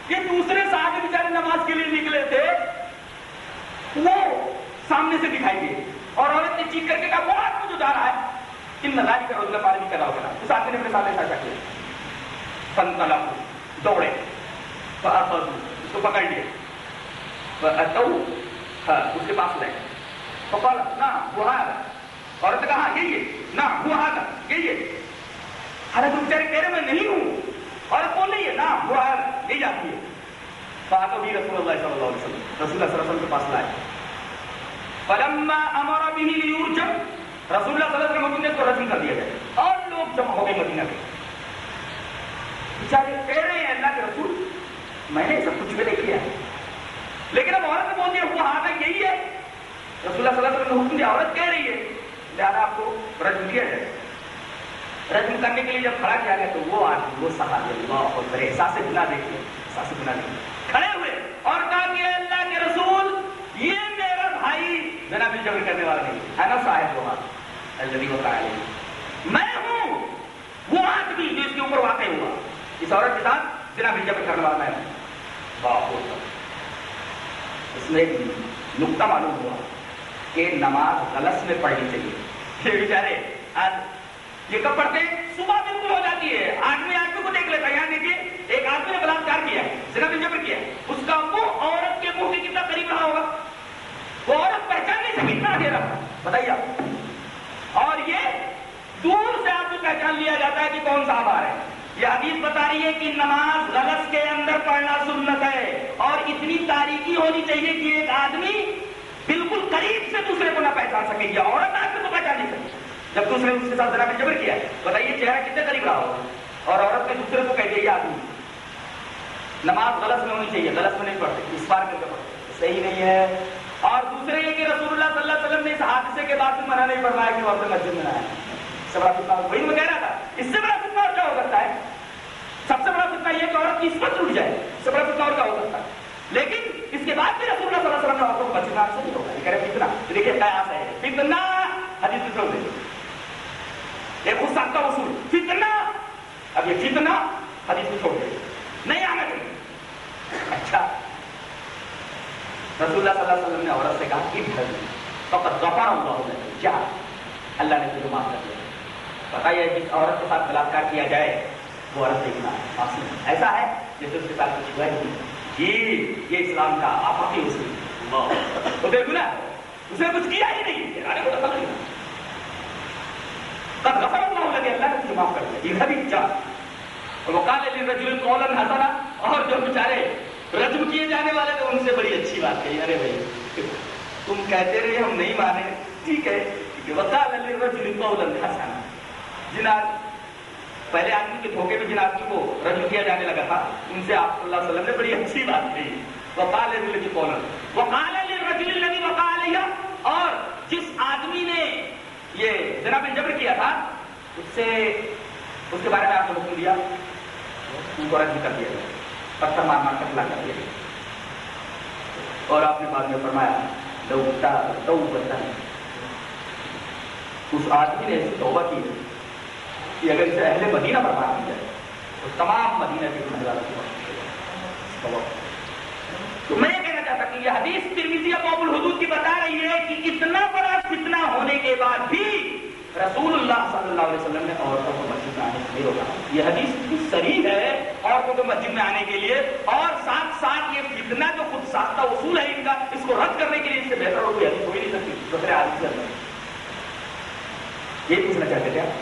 یہ دوسرے صحابی بیچارے نماز کے لیے نکلے تھے، وہ سامنے سے دکھائی دیے اور عورت نے چیخ کر کے کہا وہ آدمی جو جا رہا ہے ان نظاری کا روزگار پانی کر رہا ہوگا. اس آدمی نے اپنے سامنے ایسا کیا، فانطلقوا دوڑے، فاخذوا اس کو پکڑ لیا، فاتوا ہاں اس کے پاس لے، فقال نعم هو هذا، عورت نے کہا یہی ہے، نعم هو هذا یہی ہے. حالانکہ بیچارے کہہ رہے میں نہیں ہوں، عورت بول رہی ہے نعم هو هذا یہی آتی ہے. فاتوا به رسول اللہ صلی اللہ علیہ وسلم، رسول اللہ صلی اللہ علیہ وسلم کے پاس لائے. فلما امر به ليرجم، رسول اللہ صلی اللہ علیہ وسلم نے اس کو رجم کر دیا جائے اور لوگ جمع ہو گئے مدینہ کے. بیچارے کہہ رہے ہیں اللہ کے رسول میں نے سب کچھ بھی نہیں کیا لیکن اب عورت نے بول دیا وہ ہاتھ یہی ہے. رسول اللہ صلی اللہ علیہ وسلم نے حکم دیا عورت کہہ رہی ہے لہٰذا آپ کو رجم کیا جائے. رجم کرنے کے لیے جب کھڑا کیا گیا تو وہ آدمی وہ صحابی اللہ اور میرے احساس گناہ دیکھیے، احساس گناہ دیکھیے، کھڑے ہوئے اور کہا کہ اللہ کے رسول یہ میرا بھائی جناب جبر کرنے والا نہیں، انا صاحب ہوا الذی وقع علیہ، میں ہوں وہ آدمی جو اس کے اوپر واقع ہوا، اس عورت کے ساتھ جناب جبر کرنے والا میں ہوں. اس میں ایک نقطہ معلوم ہوا کہ نماز غلط میں پڑھنی چاہیے. یہ بیچارے آج یہ کب پڑھتے ہیں؟ صبح بالکل ہو جاتی ہے، آدمی آدمی کو دیکھ لیتا ہے. یہاں دیکھیے ایک آدمی نے بلاತ್ಕಾರ کیا ہے، زنا بن جبر کیا ہے، اس کا منہ عورت کے منہ کے کتنا قریب رہا ہوگا، وہ عورت پہچان نہیں سکی کتنا دے رہا بتائیے آپ. اور یہ دور سے آپ کو پہچان لیا جاتا ہے کہ کون سا آبار ہے. یہ حدیث بتا رہی ہے کہ نماز غلط کے اندر پڑھنا سنت ہے اور اتنی تاریکی ہونی چاہیے کہ ایک آدمی بالکل قریب سے دوسرے کو نہ پہچان سکے یا عورت آدمی کو پہچان نہیں سکے. جب دوسرے اس کے ساتھ زنا بن جبر کیا ہے بتائیے چہرہ کتنے قریب رہا ہوگا اور عورت نے دوسرے کو کہہ دیا یہ آدمی. نماز غلط میں ہونی چاہیے، غلط میں نہیں پڑھتے، اس بار کر کے پڑھتے صحیح نہیں ہے. اور دوسرے یہ کہ رسول اللہ صلی اللہ علیہ وسلم نے اس حادثے کے بعد بھی منع نہیں فرمایا کہ وہ اپنے مسجد میں آئے. اس سے بڑا فتنہ وہی میں کہہ رہا تھا، اس سے بڑا فتنہ اور کیا ہو سکتا ہے؟ سب سے بڑا فتنہ یہ کہ عورت کی عصمت ٹوٹ جائے، اس سے بڑا فتنہ اور کیا ہو سکتا ہے؟ لیکن اس کے بعد بھی رسول اللہ صلی اللہ علیہ وسلم نے عورتوں کو مسجد میں آنے سے نہیں ہوگا. یہ کہہ رہے فتنہ، دیکھیے قیاس ہے فتنہ، حدیث میں چھوڑ دیں ایک خود ساختہ اصول فتنہ. اب یہ فتنہ حدیث میں چھوڑ دیں نہیں آنا چاہیے. اچھا رسول اللہ صلی اللہ علیہ وسلم نے عورت سے کہا کہ فقط غفر اللہ لک، جا اللہ نے تجھے معاف کر دیا. بتائیے جس عورت کے ساتھ بلاತ್ಕಾರ کیا جائے وہ عورت دیکھنا ہے ایسا ہے جیسے اس کے ساتھ کچھ ہوا ہی نہیں. جی یہ اسلام کا آفاقی اصول تو دیکھو نا اس نے کچھ کیا ہی نہیں، ارے وہ دخل نہیں قد غفر اللہ لک، اللہ نے تجھے معاف کر دیا. یہ بھی جا وقال للرجل قولا حسنا، اور جو بیچارے رجم کیے جانے والے تو ان سے بڑی اچھی بات کہی، ارے بھائی تم کہتے رہے ہم نہیں مانے، ٹھیک ہے. وقال للرجل قولا حسنا، جن پہلے آدمی کے دھوکے میں جن آدمی کو رجم کیا جانے لگا تھا ان سے آپ صلی اللہ علیہ وسلم نے بڑی اچھی بات کہی. وقال للرجل قولا وقال للرجل الذي وقع عليه، اور جس آدمی نے یہ زنا بن جبر کیا تھا اس سے اس کے بارے میں آپ نے حکم دیا ان کو رجم کر دیا گیا، پتھر مار مار کر ہلاک کر دیا گیا. اور آپ نے بعد میں فرمایا لوٹا توبہ، اس آدمی نے ایسی توبہ کی کہ اگر اسے اہل مدینہ برباد کی جائے تو تمام مدینہ کے گنہگاروں کی. تو میں یہ کہنا چاہتا کہ یہ حدیث ترمذی ابواب الحدود کی بتا رہی ہے کہ اتنا بڑا فتنہ ہونے کے بعد بھی رسول اللہ صلی اللہ علیہ وسلم نے عورتوں کو مسجد میں آنے سے نہیں روکا. یہ حدیث اتنی صریح ہے عورتوں کو مسجد میں آنے کے لیے، اور ساتھ ساتھ یہ فتنہ جو خود ساختہ اصول ہے ان کا، اس کو رد کرنے کے لیے اس سے بہتر اور کوئی حدیث ہو ہی نہیں سکتی. دوسرے آدمی سے اندر یہ پوچھنا چاہتے تھے آپ.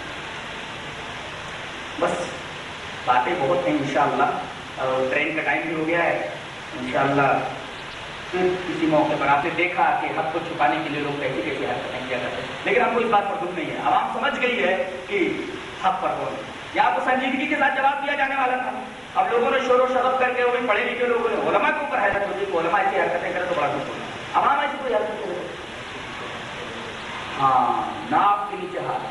بس باتیں بہت ہیں انشاءاللہ، اور ٹرین کا ٹائم بھی ہو گیا ہے. انشاءاللہ پھر کسی موقع پر آپ نے دیکھا کہ حق کو چھپانے کے لیے لوگ کیسی کیسی حرکتیں کیا کرتے ہیں، لیکن ہم کو اس بات پر دکھ نہیں ہے. عوام سمجھ گئی ہے کہ حق پر کون ہے. یہاں تو سنجیدگی کے ساتھ جواب دیا جانے والا تھا. اب لوگوں نے شور و شراب کر کے وہ بھی پڑھے لکھے لوگوں نے علماء کے اوپر حیرت ہوتی ہے، علماء ایسی حرکتیں کرے تو بڑا دکھ ہوتا ہے. عوام ایسی کوئی حرکت کرے. ہاں ناک کے نیچے ہاتھ،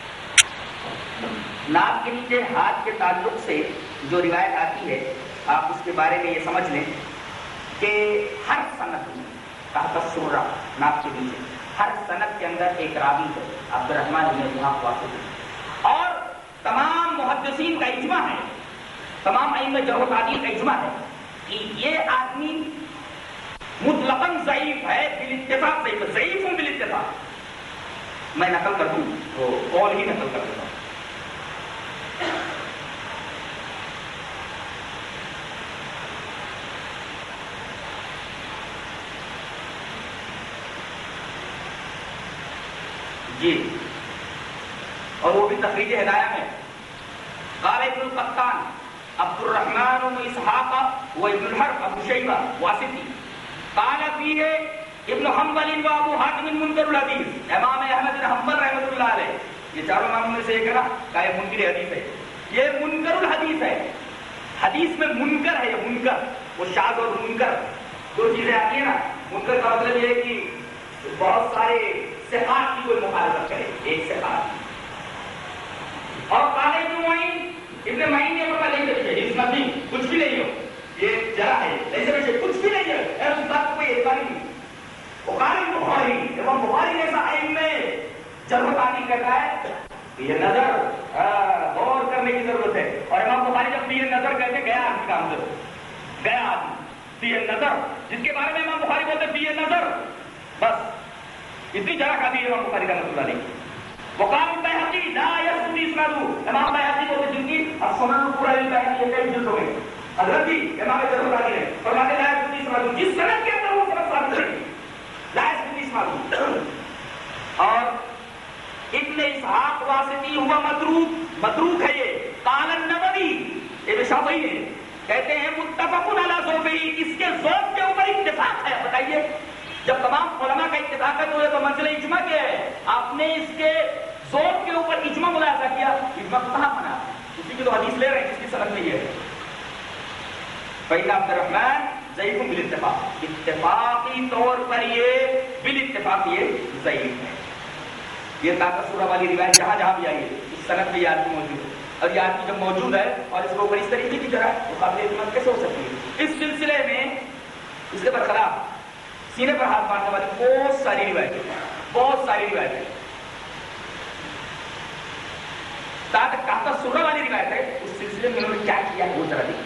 ناک کے نیچے ہاتھ کے تعلق سے جو روایت آتی ہے آپ اس کے بارے میں یہ سمجھ لیں کہ ہر سند میں تحت السرہ، ناک کے نیچے ہر سند کے اندر ایک راوی ہے عبد الرحمن بن اسحاق واسطی، اور تمام محدثین کا اجماع ہے، تمام ائمہ جرح و تعدیل کا اجماع ہے یہ آدمی مطلقاً ضعیف ہے، بالاتفاق ضعیف ہے، ضعیف ہوں بالاتفاق. میں نقل کر دوں تو قول ہی نقل کر دیتا ہوں. جی، اور وہ بھی تخریج ہدایہ میں. قال ابن القطان عبد الرحمن بن اسحاق و ابن الحرب ابو شیبہ واسطی قال فیہ ابن حنبل و ابو حاتم منکر الحدیث. امام احمد بن حنبل رحمۃ اللہ علیہ، یہ چاروں اماموں میں سے ایک ہے نا، کہ یہ منکر حدیث ہے، یہ منکر الحدیث ہے. حدیث میں منکر ہے، یہ منکر، وہ شاذ اور منکر دو چیزیں آتی ہیں نا. منکر کا مطلب یہ ہے کہ بہت سارے ثقات کی کوئی مخالفت کرے، ایک ثقات. اور قال ابن معین، ابن معین نے فرمایا نہیں، اس میں کچھ بھی نہیں ہو، یہ جرا ہے، ایسے ویسے کچھ بھی نہیں ہے، اے اس بات کو کوئی اعتبار نہیں. وقال البخاری، امام بخاری جیسا علم میں جرح تعدیل کرتا ہے، یہ نظر غور کرنے کی ضرورت ہے. اور امام بخاری جب یہ نظر کہتے گیا آدمی کا اندر گیا آدمی یہ نظر، جس کے بارے میں امام بخاری بولتے یہ نظر، بس اتنی جرح کھاتی ہے امام بخاری کا رسول اللہ نے. وقال البيهقي لا يثبت اسناده، امام بيهقي کو جن کی السنن پورا البيهقي کئی جلدوں میں حضرت جی امام جرحی نے فرماتے لا يثبت اسناده، جس سند کے اندر وہ سند ثابت ہے لا يثبت اسناده. اور ابن اسحاق واسطی ہوا متروک، متروک ہے یہ. قال النووي، ابن شافعی نے کہتے ہیں متفق علی ذوقہ، اس کے ذوق کے اوپر اتفاق ہے. بتائیے جب تمام علماء کا اتفاق ہے تو یہ تو منزل اجماع کیا ہے؟ آپ نے اس کے ذوق کے اوپر اجماع ملاحظہ کیا، اجماع کو کہاں بنا؟ اسی کی تو حدیث لے رہے ہیں جس کی سند نہیں ہے. فإن عبد الرحمن ضعیف بالاتفاق، اتفاقی طور پر یہ بالاتفاق یہ ضعیف ہے. یہ طاقت سورہ والی روایت جہاں جہاں بھی آئی ہے اس سند میں یہ آدمی موجود ہے، اور یہ آدمی جب موجود ہے اور اس کے اوپر اس طریقے کی جرح تو قابل اعتماد کیسے ہو سکتی ہے؟ اس سلسلے میں اس کے برخلاف سینے پر ہاتھ مارنے والی بہت ساری روایتیں، بہت ساری روایتیں. طاقت کہتا سورہ والی روایت ہے، اس سلسلے میں انہوں نے کیا کیا ہے وہ ذرا دیکھیے.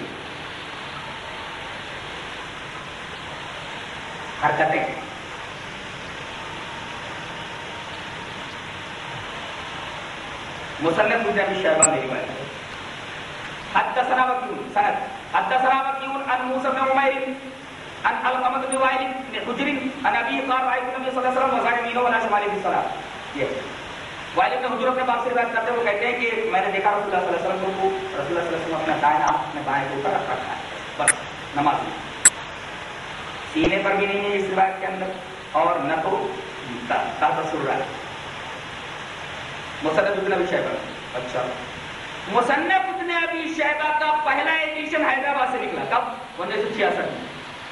حرکتیں مصنف ابن ابی شیبہ میں روایت ہے. حدثنا وکیع سند حدثنا وکیع عن موسی بن عمیر عن علقمة بن وائل بن حجر عن ابي قال رايت النبي صلى الله عليه وسلم وزع يمينه ولا شماله في الصلاه. یہ وائل بن حجر اپنے باپ سے روایت کرتے ہیں، وہ کہتے ہیں کہ میں نے دیکھا رسول اللہ صلی اللہ علیہ وسلم کو رسول اللہ صلی اللہ علیہ وسلم اپنا دائیں ہاتھ اپنے بائیں کو اوپر رکھ رکھا ہے، بس نماز میں سینے پر بھی نہیں ہے اس روایت کے اندر، اور نہ تو تحت سرہ. مصنف ابن ابی شیبہ، اچھا مصنف ابن ابی شیبہ کا پہلا ایڈیشن حیدرآباد سے نکلا کب؟ انیس سو چھیاسٹھ میں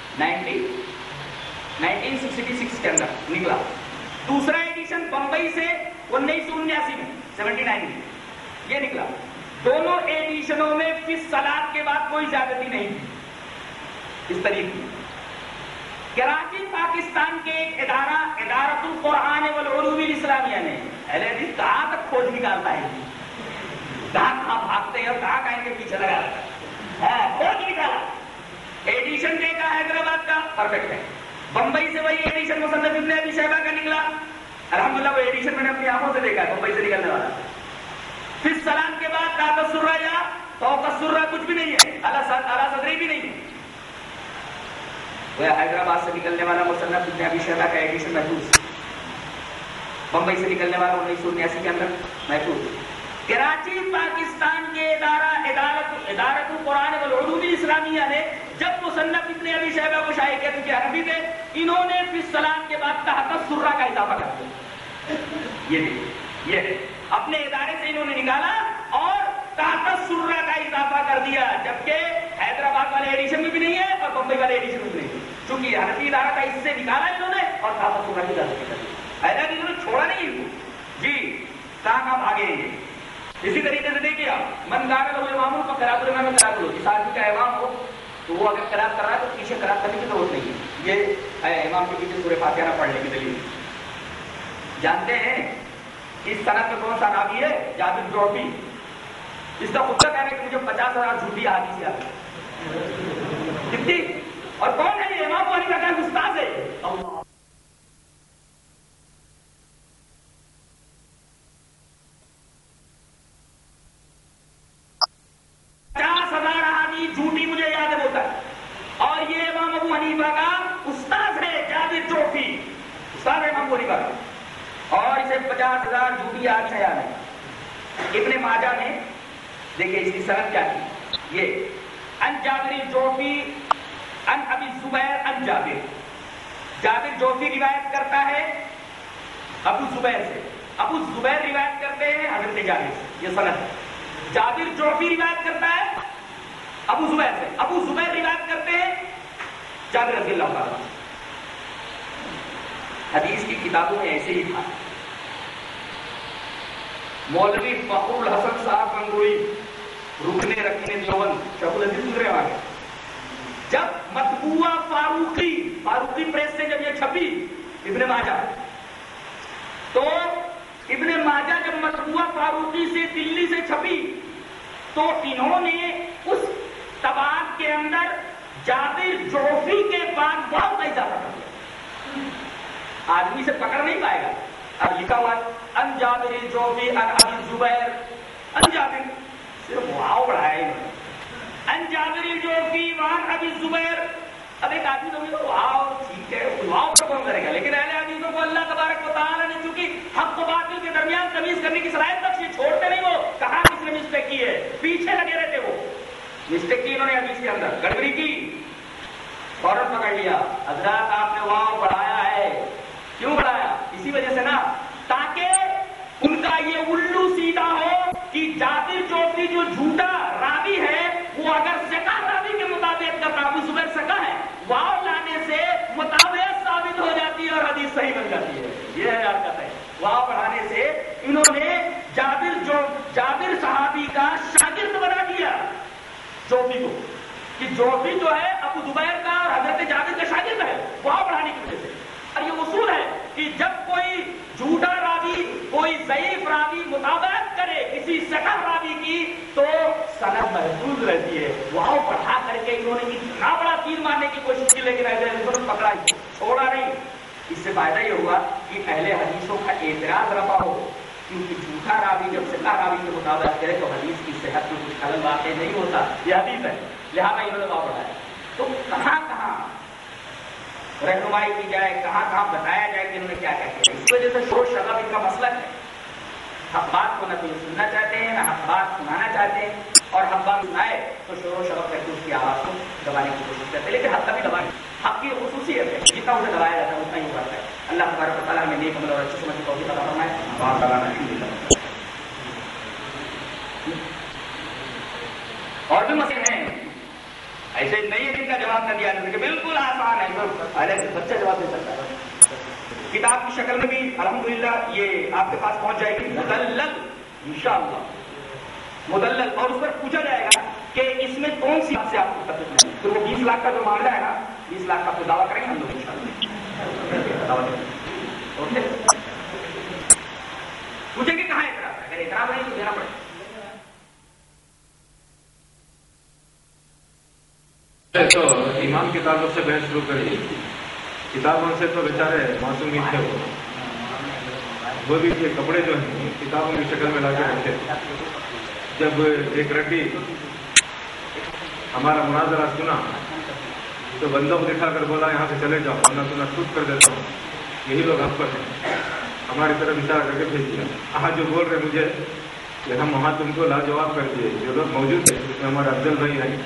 نائنٹین سکسٹی سکس کے اندر نکلا. دوسرا ایڈیشن بمبئی سے انیس سو انیاسی میں سیونٹی نائن میں یہ نکلا. دونوں ایڈیشنوں میں فی الصلاۃ کے بعد کوئی زیادتی نہیں تھی. اس طریقے کی کراچی پاکستان کے ایک ادارہ ادارۃ القرآن والعلوم الاسلامیہ نے اہل حدیث کہاں تک کھوج نکالتا ہے، کہاں کہاں بھاگتے ہیں اور کہاں کہیں کے پیچھے لگا رہتا ہے، کھوج نکالا. ایڈیشن دے کا حیدرآباد کا پرفیکٹ ہے. بمبئی سے وہی ایڈیشن مصنف ابن ابی شیبہ کا نکلا، الحمدللہ وہ ایڈیشن میں نے اپنی آنکھوں سے دیکھا ہے بمبئی سے نکلنے والا. پھر سلام کے بعد طاقت سرہ یا توقع سرہ کچھ بھی نہیں ہے، اعلیٰ صدری بھی نہیں ہے. وہ حیدرآباد سے نکلنے والا مصنف ابن ابی شیبہ کا ایڈیشن محفوظ، بمبئی سے نکلنے والا انیس سو انیاسی کے اندر محفوظ. کراچی پاکستان کے ادارہ ادارت ادارت القرآن والعلوم الاسلامیہ نے جب مصنف ابن ابی شیبہ کو شائع کیا کیونکہ عربی تھے، انہوں نے فی الصلاۃ کے بعد تحت سرہ کا اضافہ کر دیا. یہ یہ اپنے ادارے سے انہوں نے نکالا اور تحت سرہ کا اضافہ کر دیا، جبکہ حیدرآباد والے ایڈیشن میں بھی نہیں ہے اور بمبئی والے ایڈیشن میں بھی نہیں ہے. چونکہ حنفی ادارہ کا اس سے نکالا انہوں نے اور تحت سرہ کی اضافہ کر دیا. حیدرآباد انہوں نے چھوڑا نہیں ان کو. جی کہاں کہاں بھاگے ہیں. اسی طریقے سے دیکھیے آپ من کان لہ امام فقرات الامام قرات لو، اس آدمی کا امام ہو تو وہ اگر قرات کر رہا ہے تو پیچھے قرات کرنے کی ضرورت نہیں ہے. یہ ہے امام کے پیچھے سورہ فاتحہ نہ پڑھنے کی دلیل. جانتے ہیں اس سند میں کون سا راوی ہے؟ جابر جوہری. اس کا خود کا کہنا ہے کہ مجھے پچاس ہزار جھوٹی حدیث یاد ہے. کتنی؟ اور کون ہے یہ؟ امام ابو حنیفہ کا استاد ہے. اللہ پچاس ہزار احادیث جھوٹی مجھے یاد ہے بولتا ہے. اور یہ امام ابو حنیفہ کا استاد ہے جابر جوفی، استاد ہے امام ابو حنیفہ کا، اور اسے پچاس ہزار جھوٹی آج سے یاد ہے. ابن ماجہ نے دیکھیں اس کی سند کیا کی، یہ ان جابر جوفی ان ابی زبیر ان جابر. جابر جوفی روایت کرتا ہے ابو زبیر سے، ابو زبیر روایت کرتے ہیں حضرت جابر سے، یہ سند ہے. جابر جوفی روایت کرتا ہے ابو زبیر سے، ابو زبیر روایت کرتے ہیں جابر رضی اللہ تعالیٰ. حدیث کی کتابوں میں ایسے ہی تھا. مولوی فخر الحسن صاحب گنگوئی رکنے رکھنے دیوبند شیخ الحدیث گزرے والے، جب مطبوعہ فاروقی فاروقی پریس سے جب یہ چھپی ابن ماجہ، تو ابن ماجہ جب مطبوعہ فاروقی سے دلی سے چھپی تو انہوں نے اس طبعات کے اندر جابر جوفی کے بعد واو کا اضافہ کر دیا. آدمی سے پکڑ نہیں پائے گا. اب لکھا ہوا ان جابر جوفی ان ابی زبیر ان جابر، صرف واو بڑھایا انہوں نے. ان جابر جوفی وان ابی زبیر. اب ایک آدمی تو واو ٹھیک ہے، واو پر کون کرے گا، لیکن اہل حدیثوں کو اللہ تبارک و تعالیٰ نے چونکہ حق و باطل کے درمیان تمیز کرنے کی صلاحیت بخشی، چھوڑتے نہیں. وہ کہاں کس نے مسٹیک کی ہے، پیچھے لگے رہتے. وہ مسٹیک کی انہوں نے حدیث کے اندر گڑبڑی کی، فوراً پکڑ لیا. حضرات آپ نے واو بڑھایا ہے. کیوں بڑھایا؟ اسی وجہ سے نا، تاکہ ان کا یہ الو سیدھا ہو کہ جابر جوفی جو جھوٹا راوی ہے وہ اگر ثقہ راوی کے مطابق کرتا، ابو زبیر ثقہ ہے، واو لانے سے مطابق ثابت ہو جاتی ہے اور حدیث صحیح بن جاتی ہے. یہ ہے حرکت ہے. واو بڑھانے سے انہوں نے جابر جو جابر صحابی کا شاگرد بنا دیا جوفی کو، کہ جوفی جو ہے ابو زبیر کا اور حضرت جابر کا شاگرد ہے، واو بڑھانے کی وجہ سے. اور یہ اصول ہے کہ جب کوئی جھوٹا راوی کوئی ضعیف راوی مطابقت کرے کسی ثقہ راوی کی تو سند محفوظ رہتی ہے. واو بڑھا کر کے انہوں نے اتنا بڑا تیر مارنے کی کوشش کی، لیکن اہل پکڑا چھوڑا نہیں. اس سے فائدہ یہ ہوا کہ اہل حدیثوں کا اعتراض رفع ہو، کیونکہ جھوٹا راوی جب ثقہ راوی کے مطابقت کرے تو حدیث کی صحت میں کچھ خلل واقع نہیں ہوتا. یہ حدیث ہے، لہٰذا انہوں نے واو بڑھایا. تو کہاں کہاں رہنمائی کی جائے، کہاں کہاں بتایا جائے کہ انہوں نے کیا کیا کیا. اس وجہ سے شور شراب ان کا مسئلہ ہے. حق بات کو نہ تو سننا چاہتے ہیں، نہ حق بات سنانا چاہتے ہیں، اور حق بات سنائے تو شور و شراب کر کے اس کی آواز کو دبانے کی کوشش کرتے ہیں. لیکن حق کبھی دبانے حق کی خصوصیت ہے، جتنا اسے دبایا جاتا ہے اتنا ہی بڑھتا ہے. اللہ تبارک و تعالیٰ ہمیں نیک عمل اور اچھی سمجھ کی توفیق عطا فرمائے. بات کرانا اور بھی مسئلے ہیں ایسے نہیں ہے جن کا جواب نہ دیا جائے کہ بالکل آسان ہے، پہلے بچہ جواب دے سکتا ہے. کتاب کی شکل میں بھی الحمدللہ یہ آپ کے پاس پہنچ جائے گی مدلل انشاءاللہ، مدلل. اور اس پر پوچھا جائے گا کہ اس میں کون سی بات سے آپ کو تکلیف نہیں. تو وہ بیس لاکھ کا جو معاملہ ہے نا، بیس لاکھ کا آپ کو دعویٰ کریں گے ہم لوگ انشاءاللہ. اوکے، پوچھیں گے کہاں اعتراض ہے، اگر اعتراض نہیں تو دینا پڑے گا. تو ایمان کتابوں سے بحث شروع کری. کتابوں سے تو بیچارے معصوم ہی تھے، وہ وہ بھی یہ کپڑے جو ہیں کتابوں کی شکل میں لا کے رکھے. جب ایک رڈی ہمارا مناظرہ سنا تو بندوں کو دکھا کر بولا یہاں سے چلے جاؤ ورنہ تمہیں شوٹ کر دیتا ہوں. یہی لوگ ہم پر ہیں، ہماری طرف اشارہ کر کے بھیج دیا. آج جو بول رہے مجھے کہ ہم وہاں تم کو لاجواب کر دیے. جو لوگ موجود ہیں اس میں ہمارے افضل بھائی ہیں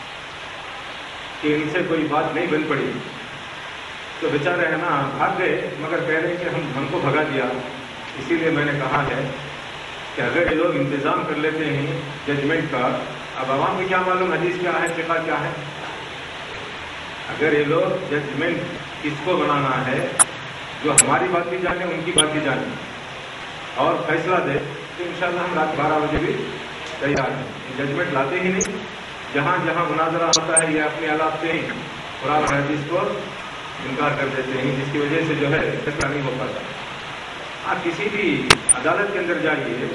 کہ ان سے کوئی بات نہیں بن پڑی تو بیچارے ہے نا بھاگ گئے، مگر کہہ رہے کہ ہم ہم کو بھگا دیا. اسی لیے میں نے کہا ہے کہ اگر یہ لوگ انتظام کر لیتے ہیں ججمنٹ کا، اب عوام کو کیا معلوم حدیث کیا ہے فقہ کیا ہے. اگر یہ لوگ ججمنٹ کس کو بنانا ہے، جو ہماری بات بھی جانے ان کی بات بھی جانے اور فیصلہ دے، تو انشاءاللہ ہم رات بارہ بجے بھی تیار ہیں. ججمنٹ لاتے ہی نہیں. جہاں جہاں مناظرہ ہوتا ہے یہ اپنے آلات سے ہی قرآن حدیث کو انکار کر دیتے ہیں، جس کی وجہ سے جو ہے فیصلہ نہیں ہو پاتا. آپ کسی بھی عدالت کے اندر جائیے،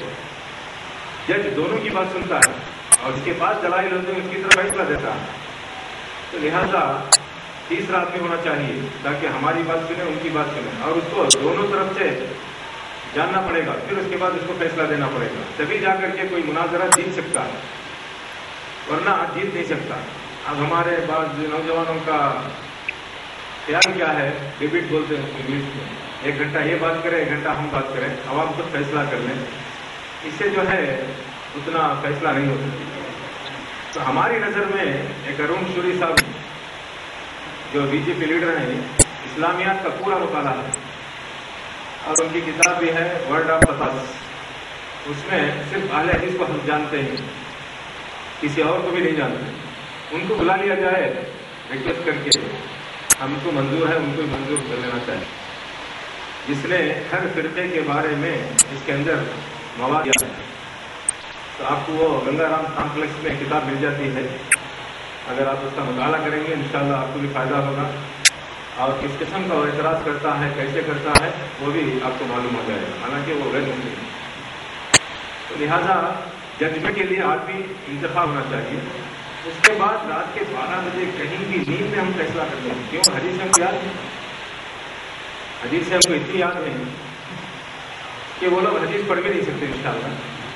جج دونوں کی بات سنتا ہے اور اس کے پاس دلائل ہوتے ہیں اس کی طرف فیصلہ دیتا ہے. تو لہذا تیسرا آدمی ہونا چاہیے تاکہ ہماری بات سنیں ان کی بات سنیں اور اس کو دونوں طرف سے جاننا پڑے گا، پھر اس کے بعد اس کو فیصلہ دینا پڑے گا، تبھی جا کر کے کوئی مناظرہ جیت سکتا ہے، ورنہ جیت نہیں سکتا۔ اب ہمارے بعض نوجوانوں کا خیال کیا ہے، ڈیبیٹ بولتے ہیں انگلش میں، ایک گھنٹہ یہ بات کریں ایک گھنٹہ ہم بات کریں، عوام خود فیصلہ کر لیں، اس سے جو ہے اتنا فیصلہ نہیں ہوتا۔ تو ہماری نظر میں ایک ارون شوری صاحب جو بی جے پی لیڈر ہیں، اسلامیات کا پورا مطالعہ ہے اور ان کی کتاب بھی ہے ورڈ آف پتاس، اس میں صرف اہل حدیث کو ہم جانتے ہیں، کسی اور کو بھی نہیں جانتے۔ ان کو بلا لیا جائے ریکویسٹ کر کے، ہم کو منظور ہے ان کو منظور کر لینا چاہیے، جس نے ہر فرقے کے بارے میں اس کے اندر مواد دیا ہے۔ تو آپ کو وہ گنگا رام کمپلیکس میں کتاب مل جاتی ہے، اگر آپ اس کا مطالعہ کریں گے انشاءاللہ آپ کو بھی فائدہ ہوگا، اور کس قسم کا وہ اعتراض کرتا ہے، کیسے کرتا ہے، وہ بھی آپ کو معلوم ہو جائے گا، حالانکہ وہ غیر مسلم ہے۔ تو لہٰذا ججمنٹ کے لیے آدمی انتخاب ہونا چاہیے۔ اس کے بعد رات کے بارہ بجے کہیں بھی نیند میں ہم فیصلہ کر لیں، کیوں؟ حدیث سے ہم کو یاد ہے، حدیث سے ہم کو اتنی یاد نہیں کہ وہ لوگ حدیث پڑھ بھی نہیں سکتے انشاءاللہ،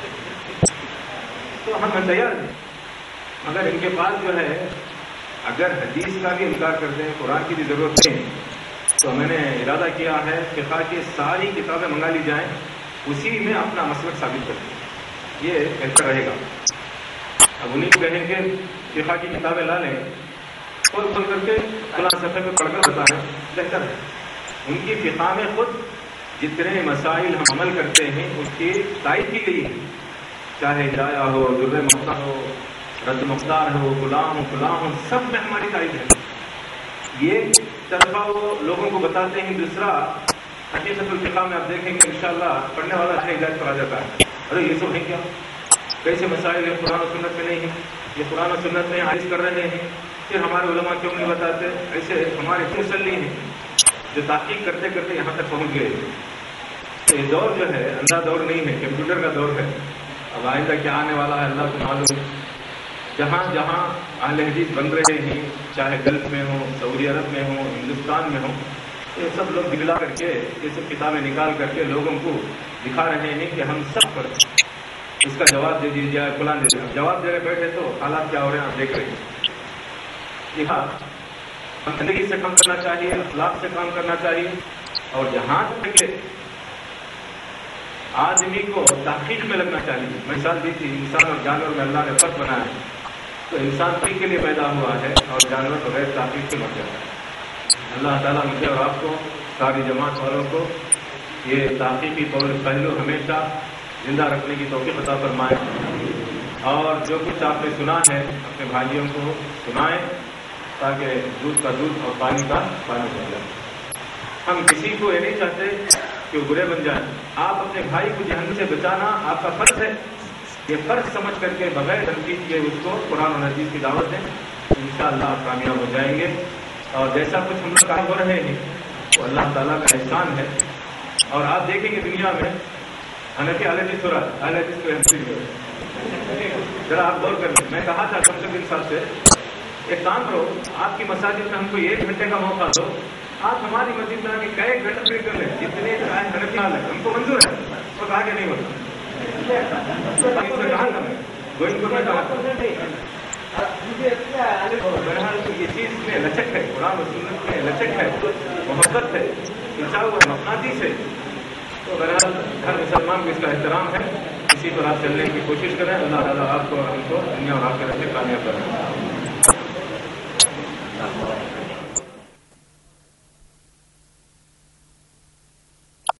تو ہم تیار ہیں، مگر ان کے پاس جو ہے اگر حدیث کا بھی انکار کرتے ہیں، قرآن کی بھی ضرورت نہیں، تو میں نے ارادہ کیا ہے فقہ کی ساری کتابیں منگا لی جائیں، اسی میں اپنا مسلک ثابت کریں، یہ بہتر رہے گا۔ اب انہیں کو کہیں گے فقہ کی کتابیں لا لیں، کھول کھول کر کے فلاں صفحے پہ پڑھ کر بتائیں، بہتر ہے۔ ان کی فقہ میں خود جتنے مسائل ہم عمل کرتے ہیں اس کی تائید کی گئی ہے، چاہے ہدایہ ہو، در مختار ہو، رد مختار ہو، غلام ہو، فلاں ہو، سب میں ہماری تائید ہے۔ یہ طرفہ وہ لوگوں کو بتاتے ہیں، دوسرا حقیقت الفقہ میں آپ دیکھیں گے انشاءاللہ پڑھنے والا اچھا ہدایت پر آ جاتا ہے، ارے یہ سب ہے کیا، کیسے مسائل ہیں قرآن و سنت میں نہیں ہیں، یہ قرآن و سنت میں عائز کر رہے ہیں، پھر ہمارے علماء کیوں نہیں بتاتے؟ ایسے ہمارے مسلی ہیں جو تحقیق کرتے کرتے یہاں تک پہنچ گئے۔ تو یہ دور جو ہے اندھا دور نہیں ہے، کمپیوٹر کا دور ہے، اب آئندہ کیا آنے والا ہے اللہ کو معلوم ہے۔ جہاں جہاں اہل حدیث بن رہے ہیں، چاہے گلف میں ہوں، سعودی عرب میں ہوں، ہندوستان میں ہوں، یہ سب لوگ دکھلا کر کے یہ سب کتابیں نکال کر کے لوگوں کو دکھا رہے ہیں کہ ہم سب پر اس کا جواب دے دیجیے، فلاں دے دیجیے، جواب دے رہے بیٹھے تو حالات کیا ہو رہے ہیں آپ دیکھ رہے ہیں۔ ہم زندگی سے کام کرنا چاہیے، اخلاق سے کام کرنا چاہیے، اور جہاں تک آدمی کو تحقیق میں لگنا چاہیے۔ مثال دی تھی انسان اور جانور میں اللہ نے فرق بنایا ہے، تو انسان تحقیق کے لیے پیدا ہوا ہے اور جانور بغیر تحقیق سے مر جاتا ہے۔ اللہ تعالیٰ مجھے اور آپ کو، ساری جماعت والوں کو یہ تحقیقی پہلو ہمیشہ زندہ رکھنے کی توفیق عطا فرمائے، اور جو کچھ آپ نے سنا ہے اپنے بھائیوں کو سنائیں تاکہ دودھ کا دودھ اور پانی کا پانی بن جائے۔ ہم کسی کو یہ نہیں چاہتے کہ وہ برے بن جائیں، آپ اپنے بھائی کو جہنم سے بچانا آپ کا فرض ہے، یہ فرض سمجھ کر کے بغیر تنقید کے اس کو قرآن و حدیث کی دعوت دیں، انشاءاللہ آپ کامیاب ہو جائیں گے۔ اور جیسا کچھ ہم لوگ کام ہو رہے ہیں وہ اللہ تعالیٰ کا احسان ہے، اور آپ دیکھیں گے دنیا میں حنفی اہل حدیث ہو رہا ہے، اہل حدیث کو حنفی ہو رہا ہے، ذرا آپ غور کریں۔ میں کہا تھا کم سے کم صاحب سے ایک کام کرو، آپ کی مساجد میں ہم کو ایک گھنٹے کا موقع دو، آپ ہماری مسجد میں آ کے کئی گھنٹے پھر کر لیں، جتنے حنفی حال ہے ہم کو منظور ہے، وہ کہا کہ نہیں ہوتا، کہاں کریں گوئنگ کو میں کہا بہرحال یہ چیز میں لچک ہے، قرآن و سنت میں لچک ہے، محبت ہے، کھنچا ہوا مقناطیس ہے، تو بہرحال ہر مسلمان کو اس کا احترام ہے، اسی پر آپ چلنے کی کوشش کریں۔ اللہ تعالیٰ آپ کو ہم کو دنیا اور آخرت میں کامیاب کریں۔